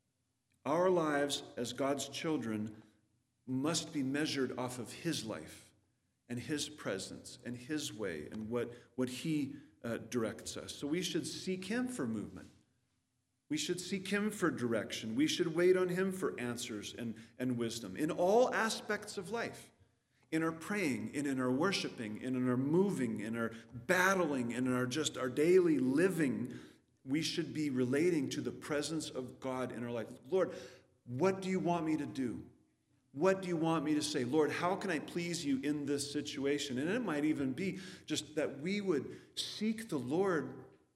A: our lives as God's children must be measured off of his life and his presence and his way and what, what he uh, directs us. So we should seek him for movement. We should seek him for direction. We should wait on him for answers and, and wisdom in all aspects of life. In our praying, and in our worshiping, and in our moving, in our battling, and in our just our daily living, we should be relating to the presence of God in our life. Lord, what do you want me to do? What do you want me to say? Lord, how can I please you in this situation? And it might even be just that we would seek the Lord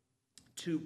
A: to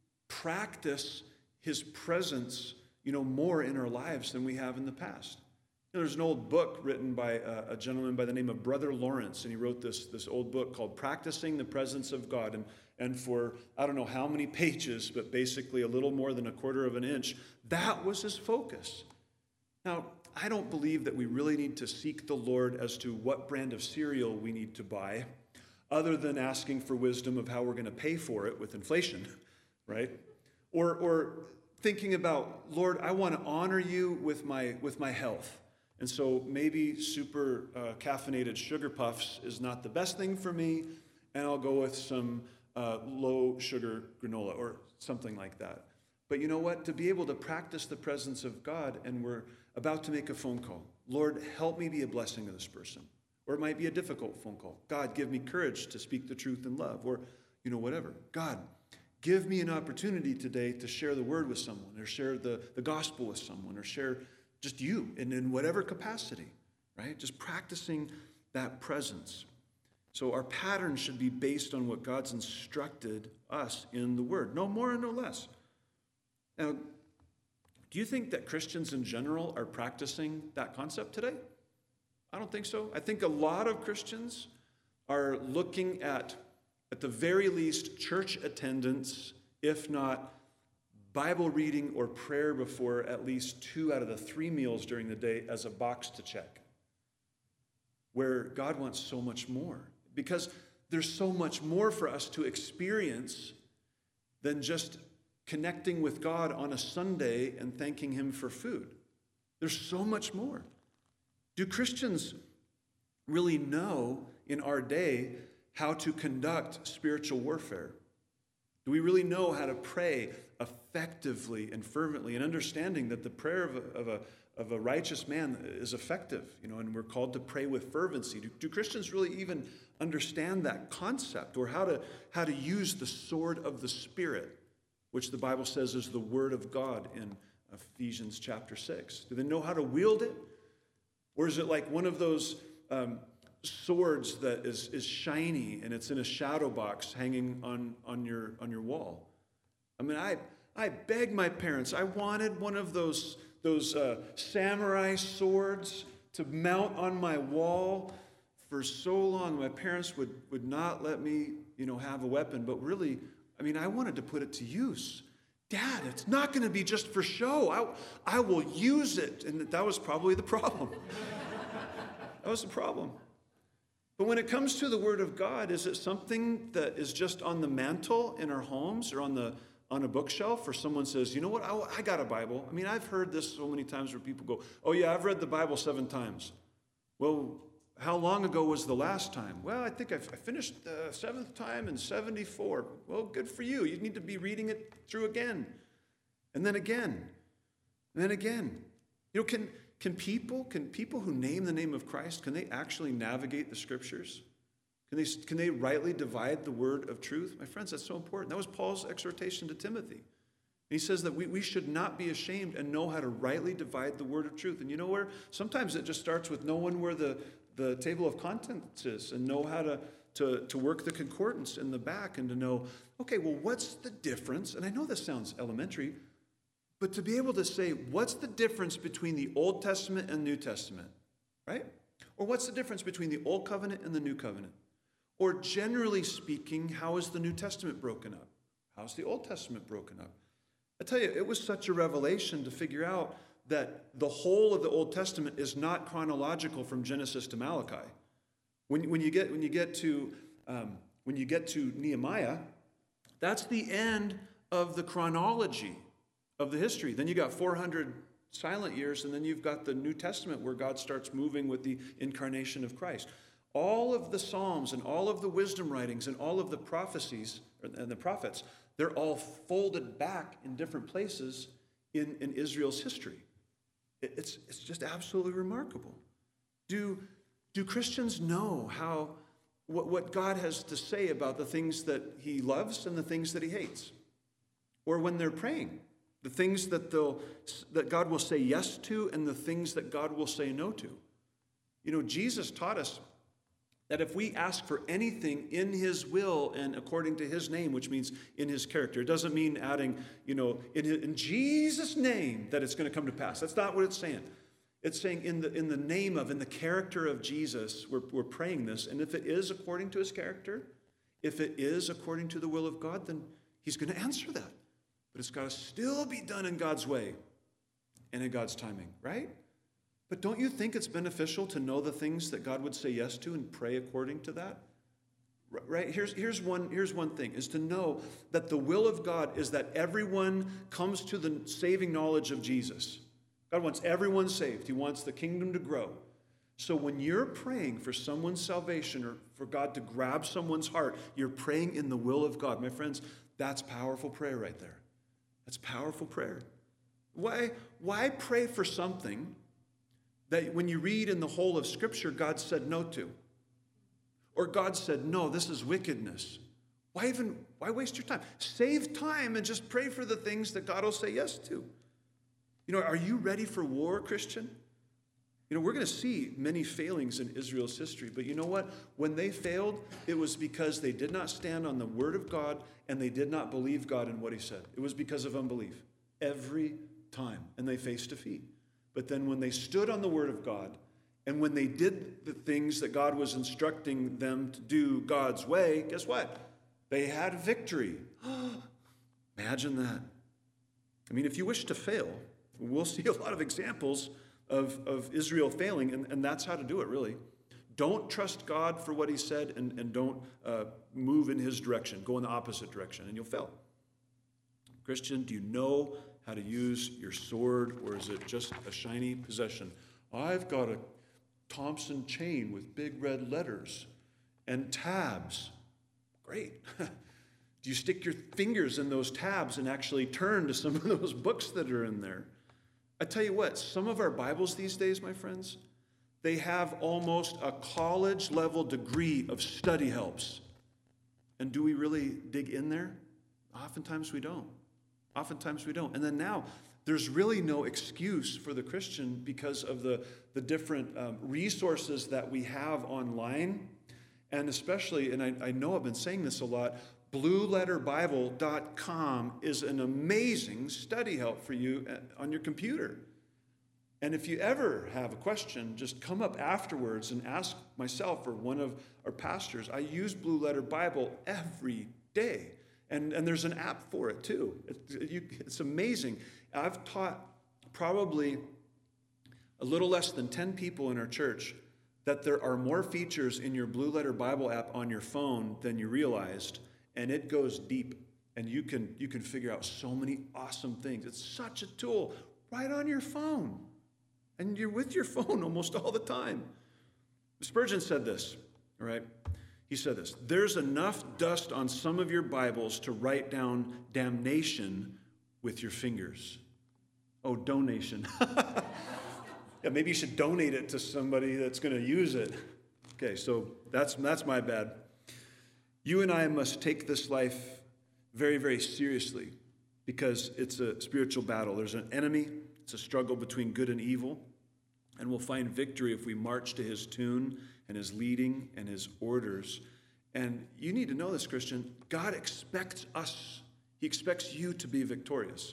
A: practice his presence, you know, more in our lives than we have in the past. You know, there's an old book written by a, a gentleman by the name of Brother Lawrence, and he wrote this, this old book called Practicing the Presence of God. And, and for, I don't know how many pages, but basically a little more than a quarter of an inch, that was his focus. Now, I don't believe that we really need to seek the Lord as to what brand of cereal we need to buy, other than asking for wisdom of how we're going to pay for it with inflation, right? Or, or thinking about, Lord, I want to honor you with my, with my health. And so maybe super uh, caffeinated sugar puffs is not the best thing for me, and I'll go with some uh, low sugar granola or something like that. But you know what? To be able to practice the presence of God, and we're about to make a phone call. Lord, help me be a blessing to this person. Or it might be a difficult phone call. God, give me courage to speak the truth in love. Or, you know, whatever. God, give me an opportunity today to share the word with someone, or share the, the gospel with someone, or share just you in, in whatever capacity, right? Just practicing that presence. So our pattern should be based on what God's instructed us in the word. No more and no less. Now, do you think that Christians in general are practicing that concept today? I don't think so. I think a lot of Christians are looking at, at the very least, church attendance, if not Bible reading or prayer before at least two out of the three meals during the day as a box to check. Where God wants so much more. Because there's so much more for us to experience than just connecting with God on a Sunday and thanking him for food. There's so much more. Do Christians really know in our day how to conduct spiritual warfare? Do we really know how to pray effectively and fervently, and understanding that the prayer of a, of a, of a righteous man is effective, you know, and we're called to pray with fervency? Do, do Christians really even understand that concept, or how to, how to use the sword of the Spirit, which the Bible says is the word of God in Ephesians chapter six? Do they know how to wield it? Or is it like one of those um, swords that is, is shiny and it's in a shadow box hanging on, on, your, on your wall? I mean, I, I begged my parents. I wanted one of those, those uh, samurai swords to mount on my wall for so long. My parents would, would not let me, you know, have a weapon. But really, I mean, I wanted to put it to use. Dad, it's not going to be just for show. I, I will use it. And that was probably the problem. That was the problem. But when it comes to the Word of God, is it something that is just on the mantle in our homes, or on the on a bookshelf, or someone says, you know what, I, I got a Bible? I mean, I've heard this so many times where people go, oh yeah, I've read the Bible seven times. Well, how long ago was the last time? Well, I think I've, I finished the seventh time in seventy-four. Well, good for you. You need to be reading it through again, and then again, and then again. You know, can can people can people who name the name of Christ, can they actually navigate the Scriptures? Can they can they rightly divide the word of truth? My friends, that's so important. That was Paul's exhortation to Timothy. He says that we, we should not be ashamed and know how to rightly divide the word of truth. And you know where? Sometimes it just starts with knowing where the, the table of contents is, and know how to, to, to work the concordance in the back, and to know, okay, well, what's the difference? And I know this sounds elementary, but to be able to say, what's the difference between the Old Testament and New Testament, right? Or what's the difference between the Old Covenant and the New Covenant? Or generally speaking, how is the New Testament broken up? How's the Old Testament broken up? I tell you, it was such a revelation to figure out that the whole of the Old Testament is not chronological from Genesis to Malachi. When, when you get when you get to um, when you get to Nehemiah, that's the end of the chronology of the history. Then you got four hundred silent years, and then you've got the New Testament where God starts moving with the incarnation of Christ. All of the Psalms and all of the wisdom writings and all of the prophecies and the prophets, they're all folded back in different places in, in Israel's history. It's, it's just absolutely remarkable. Do, do Christians know how what, what God has to say about the things that he loves and the things that he hates? Or when they're praying, the things that, they'll, that God will say yes to and the things that God will say no to. You know, Jesus taught us that if we ask for anything in his will and according to his name, which means in his character, it doesn't mean adding, you know, in, his, in Jesus' name that it's going to come to pass. That's not what it's saying. It's saying in the, in the name of, in the character of Jesus, we're, we're praying this. And if it is according to his character, if it is according to the will of God, then he's going to answer that. But it's got to still be done in God's way and in God's timing, right? But don't you think it's beneficial to know the things that God would say yes to and pray according to that? Right? Here's, here's, one, here's one thing, is to know that the will of God is that everyone comes to the saving knowledge of Jesus. God wants everyone saved. He wants the kingdom to grow. So when you're praying for someone's salvation or for God to grab someone's heart, you're praying in the will of God. My friends, that's powerful prayer right there. That's powerful prayer. Why, why pray for something that when you read in the whole of Scripture, God said no to? Or God said, no, this is wickedness. Why even, why waste your time? Save time and just pray for the things that God will say yes to. You know, are you ready for war, Christian? You know, we're going to see many failings in Israel's history, but you know what? When they failed, it was because they did not stand on the word of God and they did not believe God in what he said. It was because of unbelief. Every time. And they faced defeat. But then when they stood on the word of God, and when they did the things that God was instructing them to do God's way, guess what? They had victory. Imagine that. I mean, if you wish to fail, we'll see a lot of examples of, of Israel failing, and, and that's how to do it, really. Don't trust God for what he said, and, and don't uh, move in his direction. Go in the opposite direction, and you'll fail. Christian, do you know how to use your sword, or is it just a shiny possession? I've got a Thompson chain with big red letters and tabs. Great. Do you stick your fingers in those tabs and actually turn to some of those books that are in there? I tell you what, some of our Bibles these days, my friends, they have almost a college level degree of study helps. And do we really dig in there? Oftentimes we don't. Oftentimes we don't. And then now, there's really no excuse for the Christian because of the, the different um, resources that we have online. And especially, and I, I know I've been saying this a lot, blue letter bible dot com is an amazing study help for you on your computer. And if you ever have a question, just come up afterwards and ask myself or one of our pastors. I use Blue Letter Bible every day. And, and there's an app for it too. It, you, it's amazing. I've taught probably a little less than ten people in our church that there are more features in your Blue Letter Bible app on your phone than you realized, and it goes deep, and you can you can figure out so many awesome things. It's such a tool right on your phone, and you're with your phone almost all the time. Spurgeon said this, all right? He said this, there's enough dust on some of your Bibles to write down damnation with your fingers. Oh, donation. Yeah, maybe you should donate it to somebody that's going to use it. Okay, so that's that's my bad. You and I must take this life very, very seriously because it's a spiritual battle. There's an enemy. It's a struggle between good and evil. And we'll find victory if we march to his tune and his leading and his orders. And you need to know this, Christian. God expects us. He expects you to be victorious.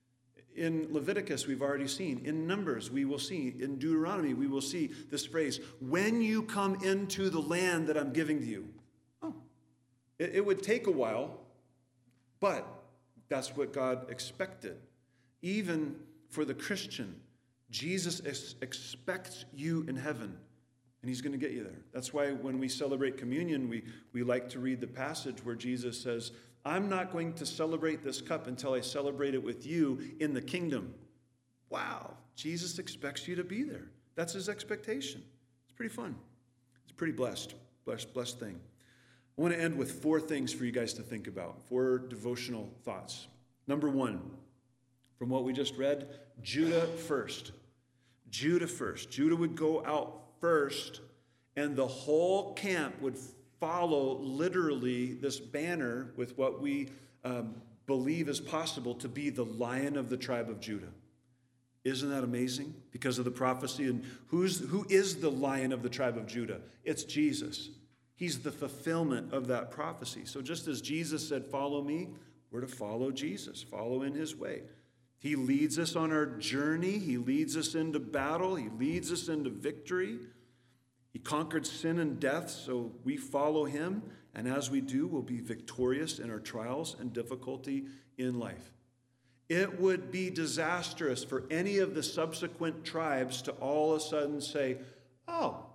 A: In Leviticus, we've already seen. In Numbers, we will see. In Deuteronomy, we will see this phrase, when you come into the land that I'm giving to you. Oh, it, it would take a while, but that's what God expected. Even for the Christian, Jesus ex- expects you in heaven, and he's going to get you there. That's why when we celebrate communion, we, we like to read the passage where Jesus says, I'm not going to celebrate this cup until I celebrate it with you in the kingdom. Wow, Jesus expects you to be there. That's his expectation. It's pretty fun. It's pretty blessed, blessed, blessed thing. I want to end with four things for you guys to think about, four devotional thoughts. Number one, from what we just read, Judah first. Judah first. Judah would go out first, and the whole camp would follow literally this banner with what we um, believe is possible to be the Lion of the tribe of Judah. Isn't that amazing? Because of the prophecy. And who's who is the Lion of the tribe of Judah? It's Jesus. He's the fulfillment of that prophecy. So just as Jesus said, follow me, we're to follow Jesus, follow in his way. He leads us on our journey. He leads us into battle. He leads us into victory. He conquered sin and death, so we follow him. And as we do, we'll be victorious in our trials and difficulty in life. It would be disastrous for any of the subsequent tribes to all of a sudden say, oh,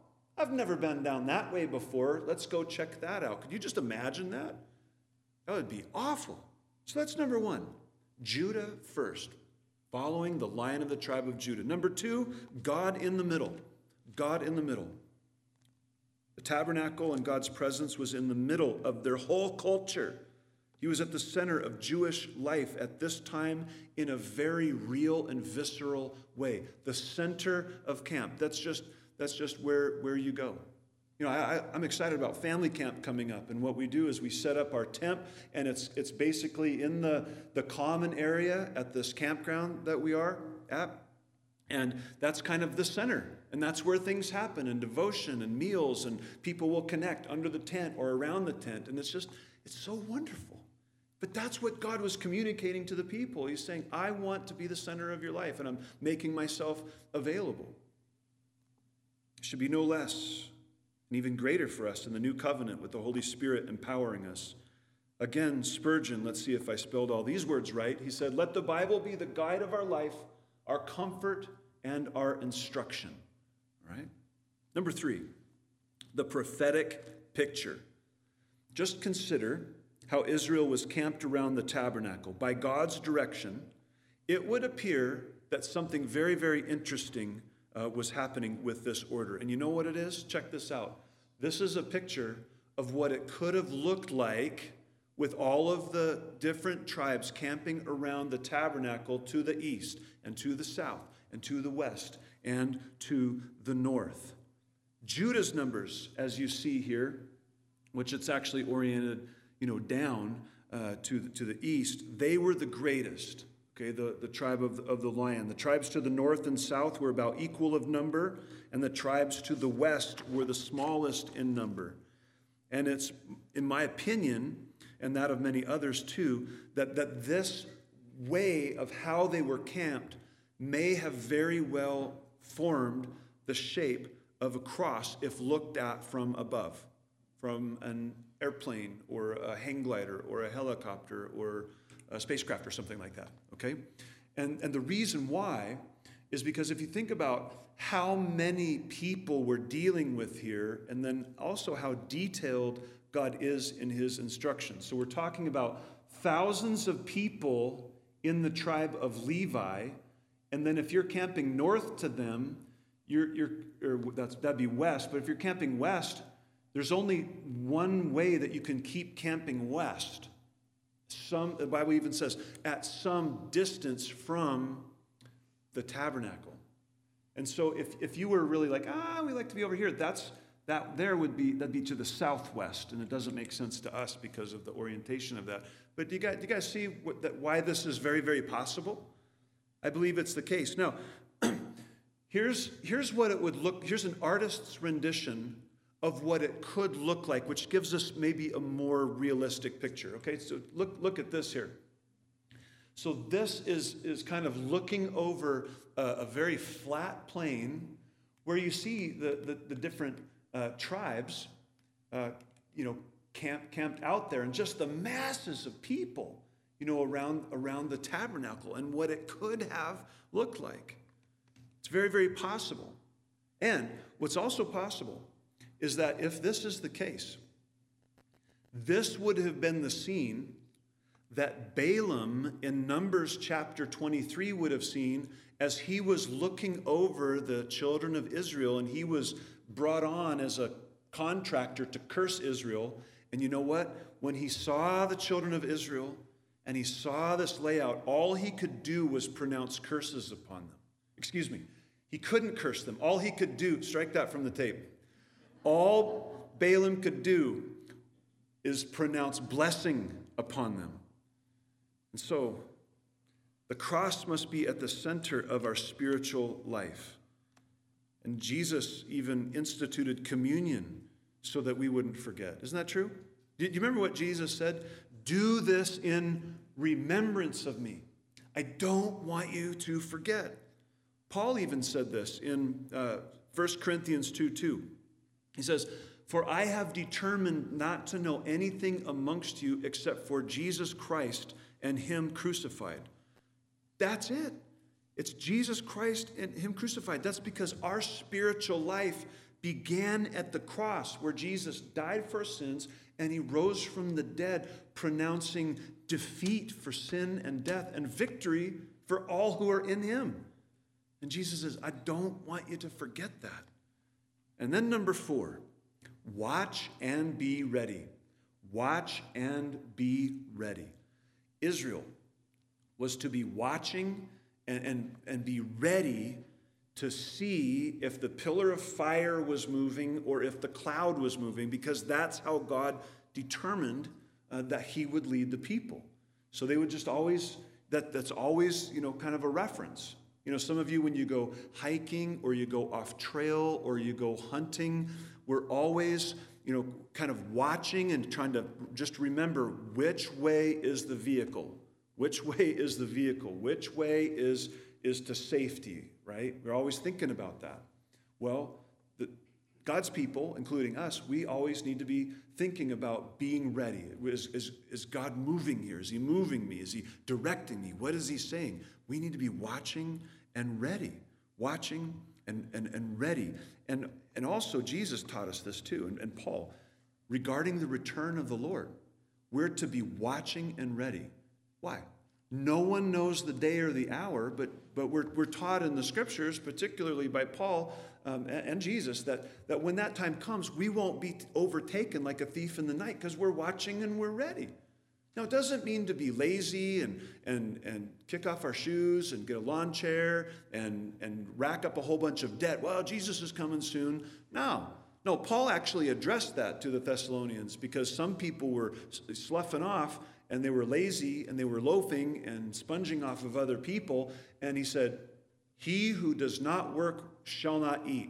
A: I've never been down that way before. Let's go check that out. Could you just imagine that? That would be awful. So that's number one. Judah first, following the Lion of the tribe of Judah. Number two, God in the middle. God in the middle. The tabernacle and God's presence was in the middle of their whole culture. He was at the center of Jewish life at this time in a very real and visceral way. The center of camp. That's just, that's just where, where you go. You know, I, I'm excited about family camp coming up, and what we do is we set up our tent, and it's it's basically in the, the common area at this campground that we are at, and that's kind of the center, and that's where things happen, and devotion and meals, and people will connect under the tent or around the tent, and it's just, it's so wonderful. But that's what God was communicating to the people. He's saying, I want to be the center of your life, and I'm making myself available. It should be no less. And even greater for us in the new covenant with the Holy Spirit empowering us. Again, Spurgeon, let's see if I spelled all these words right. He said, let the Bible be the guide of our life, our comfort, and our instruction. All right? Number three, the prophetic picture. Just consider how Israel was camped around the tabernacle. By God's direction, it would appear that something very, very interesting uh, was happening with this order. And you know what it is? Check this out. This is a picture of what it could have looked like with all of the different tribes camping around the tabernacle to the east and to the south and to the west and to the north. Judah's numbers, as you see here, which it's actually oriented, you know, down uh, to, the, to the east, they were the greatest, okay, the, the tribe of, of the lion. The tribes to the north and south were about equal of number, and the tribes to the west were the smallest in number. And it's, in my opinion, and that of many others too, that, that this way of how they were camped may have very well formed the shape of a cross if looked at from above, from an airplane or a hang glider or a helicopter or a spacecraft or something like that, okay? And, and the reason why is because if you think about how many people we're dealing with here, and then also how detailed God is in his instructions. So we're talking about thousands of people in the tribe of Levi, and then if you're camping north to them, you're, you're or that's, that'd be west, but if you're camping west, there's only one way that you can keep camping west. Some, the Bible even says, at some distance from the tabernacle. And so if, if you were really like, ah, we like to be over here, that's that there would be, that'd be to the southwest, and it doesn't make sense to us because of the orientation of that. But do you guys, do you guys see what, that, why this is very, very possible? I believe it's the case. Now, here's, here's what it would look, here's an artist's rendition of what it could look like, which gives us maybe a more realistic picture. Okay, so look, look at this here. So this is, is kind of looking over a, a very flat plain where you see the, the, the different uh, tribes, uh, you know, camp, camped out there, and just the masses of people, you know, around, around the tabernacle and what it could have looked like. It's very, very possible. And what's also possible is that if this is the case, this would have been the scene that Balaam in Numbers chapter twenty-three would have seen as he was looking over the children of Israel, and he was brought on as a contractor to curse Israel. And you know what? When he saw the children of Israel and he saw this layout, all he could do was pronounce curses upon them. Excuse me. He couldn't curse them. All he could do, strike that from the tape. All Balaam could do is pronounce blessing upon them. And so, the cross must be at the center of our spiritual life. And Jesus even instituted communion so that we wouldn't forget. Isn't that true? Do you remember what Jesus said? Do this in remembrance of me. I don't want you to forget. Paul even said this in uh, First Corinthians two two. He says, for I have determined not to know anything amongst you except for Jesus Christ and him crucified. That's it. It's Jesus Christ and him crucified. That's because our spiritual life began at the cross where Jesus died for our sins and he rose from the dead, pronouncing defeat for sin and death and victory for all who are in him. And Jesus says, I don't want you to forget that. And then number four, watch and be ready. Watch and be ready. Israel was to be watching and, and, and be ready to see if the pillar of fire was moving or if the cloud was moving, because that's how God determined uh, that he would lead the people. So they would just always, that, that's always, you know, kind of a reference. You know, some of you, when you go hiking or you go off trail or you go hunting, we're always, you know, kind of watching and trying to just remember which way is the vehicle, which way is the vehicle, which way is, is to safety, right? We're always thinking about that. Well, the, God's people, including us, we always need to be thinking about being ready. Is, is, is God moving here? Is he moving me? Is he directing me? What is he saying? We need to be watching and ready. Watching and, and, and ready. And, and also Jesus taught us this too, and, and Paul, regarding the return of the Lord. We're to be watching and ready. Why? No one knows the day or the hour, but, but we're, we're taught in the scriptures, particularly by Paul um, and, and Jesus, that, that when that time comes, we won't be overtaken like a thief in the night because we're watching and we're ready. Now, it doesn't mean to be lazy and, and, and kick off our shoes and get a lawn chair and, and rack up a whole bunch of debt. Well, Jesus is coming soon. No. No, Paul actually addressed that to the Thessalonians because some people were sloughing off and they were lazy and they were loafing and sponging off of other people. And he said, he who does not work shall not eat.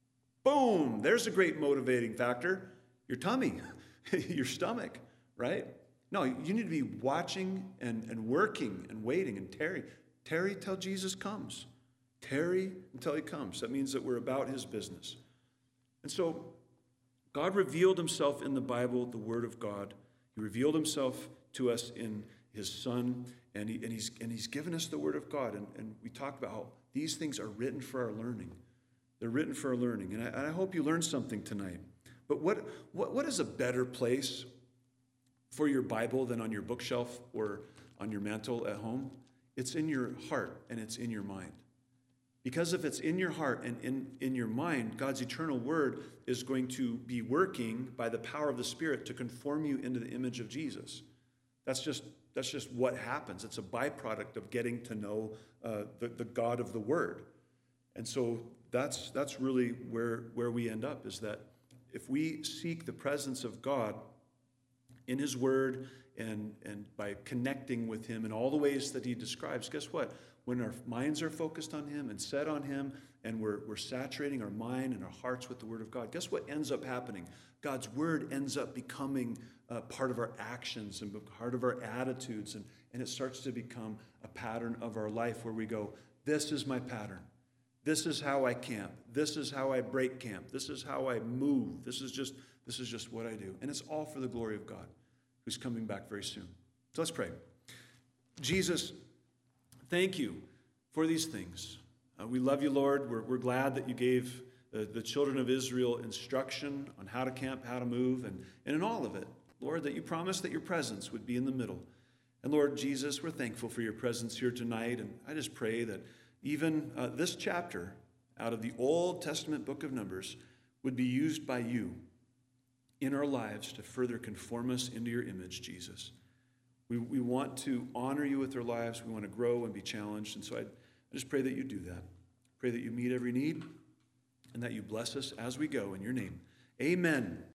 A: Boom! There's a great motivating factor. Your tummy, your stomach, right? No, you need to be watching and, and working and waiting and tarry. Tarry till Jesus comes. Tarry until he comes. That means that we're about his business. And so God revealed himself in the Bible, the Word of God. He revealed himself to us in his Son, and, he, and, he's, and he's given us the Word of God. And, and we talk about how these things are written for our learning. They're written for our learning. And I, and I hope you learned something tonight. But what, what, what is a better place for your Bible than on your bookshelf or on your mantle at home? It's in your heart and it's in your mind. Because if it's in your heart and in, in your mind, God's eternal word is going to be working by the power of the Spirit to conform you into the image of Jesus. That's just, that's just what happens. It's a byproduct of getting to know uh, the, the God of the Word. And so that's, that's really where, where we end up, is that if we seek the presence of God in his word and, and by connecting with him in all the ways that he describes, guess what? When our minds are focused on him and set on him and we're, we're saturating our mind and our hearts with the word of God, guess what ends up happening? God's word ends up becoming uh, part of our actions and part of our attitudes, and, and it starts to become a pattern of our life where we go, this is my pattern. This is how I camp. This is how I break camp. This is how I move. This is just, this is just what I do. And it's all for the glory of God, who's coming back very soon. So let's pray. Jesus, thank you for these things. Uh, we love you, Lord. We're, we're glad that you gave the, the children of Israel instruction on how to camp, how to move, and, and in all of it, Lord, that you promised that your presence would be in the middle. And Lord Jesus, we're thankful for your presence here tonight. And I just pray that even uh, this chapter out of the Old Testament book of Numbers would be used by you in our lives to further conform us into your image, Jesus. We, we want to honor you with our lives. We want to grow and be challenged. And so I, I just pray that you do that. Pray that you meet every need and that you bless us as we go in your name. Amen.